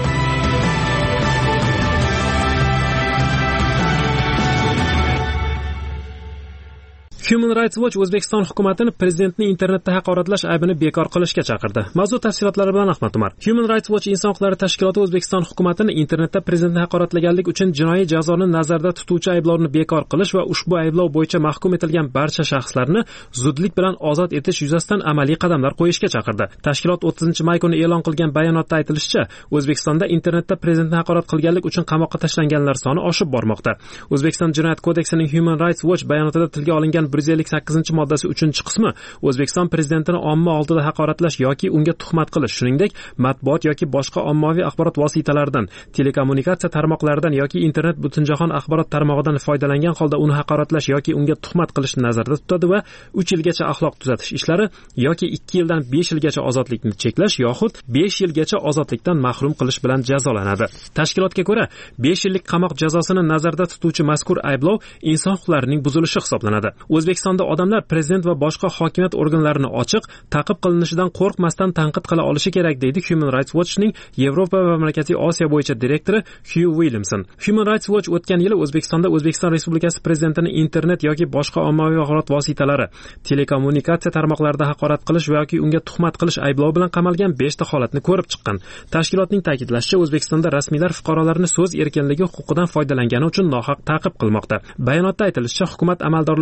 [SPEAKER 1] Human Rights Watch O'zbekiston hukumatini prezidentning internetda haqoratlash aybini bekor qilishga chaqirdi. Mavzu tafsilotlari bilan Ahmad Umar. Human Rights Watch inson huquqlari tashkiloti O'zbekiston hukumatini internetda prezidentni haqoratlaganlik uchun jinoiy jazoni nazarda tutuvchi ayblovni bekor qilish va ushbu ayblov bo'yicha mahkum etilgan barcha shaxslarni zudlik bilan ozod etish yuzasidan amaliy qadamlar qo'yishga chaqirdi. Tashkilot o'ttizinchi may kuni e'lon qilgan bayonotda aytilishicha, O'zbekistonda internetda prezidentni haqorat qilganlik uchun qamoqqa tashlanganlar soni oshib bormoqda. O'zbekiston Jinoyat kodeksining Human Rights Watch bayonotida tilga olingan bir yuz ellik sakkizinchi moddasi uchinchi qismi O'zbekiston prezidentini omma oldida haqoratlash yoki unga tuhmat qilish, shuningdek matbuot yoki boshqa ommaviy axborot vositalaridan, telekommunikatsiya tarmoqlaridan yoki internet butunjahon axborot tarmog'idan foydalangan holda uni haqoratlash yoki unga tuhmat qilishni nazarda tutadi va uch yilgacha axloq tuzatish ishlari yoki ikki yildan besh yilgacha ozodlikni cheklash yoxud besh yilgacha ozodlikdan mahrum qilish bilan jazolanadi. Tashkilotga ko'ra, besh yillik qamoq jazosini nazarda tutuvchi mazkur ayblov inson huquqlarining buzilishi hisoblanadi. O'zbekistonda odamlar prezident va boshqa hokimiyat organlarini ochiq, ta'qib qilinishidan qo'rqmasdan tanqid qila olishi kerak, deydi Human Rights Watchning Yevropa va Markaziy Osiyo bo'yicha direktori Hugh Williamson. Human Rights Watch o'tgan yili O'zbekistonda O'zbekiston Respublikasi prezidentining internet yoki boshqa ommaviy axborot vositalari, telekommunikatsiya tarmoqlarida haqorat qilish yoki unga tuhmat qilish ayblovi bilan qamalgan besh ta holatni ko'rib chiqqan. Tashkilotning ta'kidlashicha, O'zbekistonda rasmiylar fuqarolarni so'z erkinligi huquqidan foydalangani uchun nohaq ta'qib qilmoqda. Bayonotda aytilishicha, hukumat amaldorlarini tanqid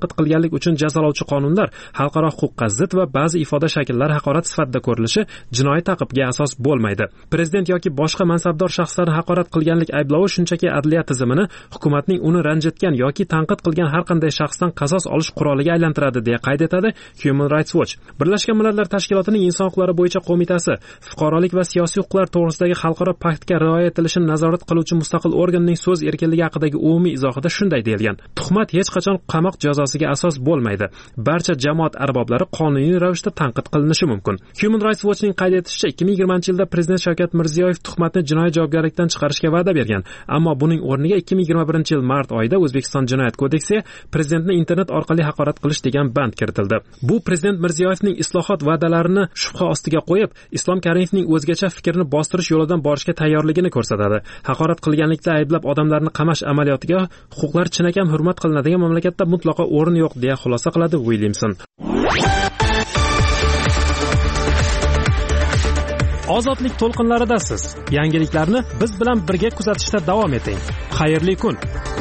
[SPEAKER 1] tanqid qilganlik uchun jazolovchi qonunlar xalqaro huquqqa zid va ba'zi ifoda shakllari haqorat sifatida ko'rilishi jinoiy ta'qibga asos bo'lmaydi. Prezident yoki boshqa mansabdor shaxslarni haqorat qilganlik ayblovi shunchaki adliya tizimini hukumatning uni ranjitgan yoki tanqid qilgan har qanday shaxsdan qasos olish quroliga aylantiradi deya qayd etadi Human Rights Watch. Birlashgan Millatlar Tashkilotining Inson huquqlari bo'yicha qo'mitasi fuqarolik va siyosiy huquqlar to'g'risidagi xalqaro paktga rioya etilishini nazorat qiluvchi mustaqil organning so'z erkinligi haqidagi umumiy izohida shunday deyilgan: tuhmat hech qachon qamoq jazosiga asos bo'lmaydi. Barcha jamoat arboblari qonuniy ravishda tanqid qilinishi mumkin. Human Rights Watchning qayd etishicha, ikki ming yigirmanchi yilda Prezident Shavkat Mirziyoyev tuhmatni jinoiy javobgarlikdan chiqarishga va'da bergan, ammo buning o'rniga ikki ming yigirma birinchi yil mart oyida O'zbekiston Jinoyat kodeksiga prezidentni internet orqali haqorat qilish degan band kiritildi. Bu Prezident Mirziyoyevning islohot va'dalarini shubha ostiga qo'yib, Islom Karimovning o'zgacha fikrini bostirish yo'lidan borishga tayyorligini ko'rsatadi. Haqorat qilganlikda ayblab odamlarni qamash amaliyotiga huquqlar chinakam hurmat qilinadigan mamlakatda mutlaqo o'rin yo'q deya xulosa qiladi Williamson. Ozodlik to'lqinlaridasiz. Yangiliklarni biz bilan birga kuzatishda davom eting. Xayrli kun.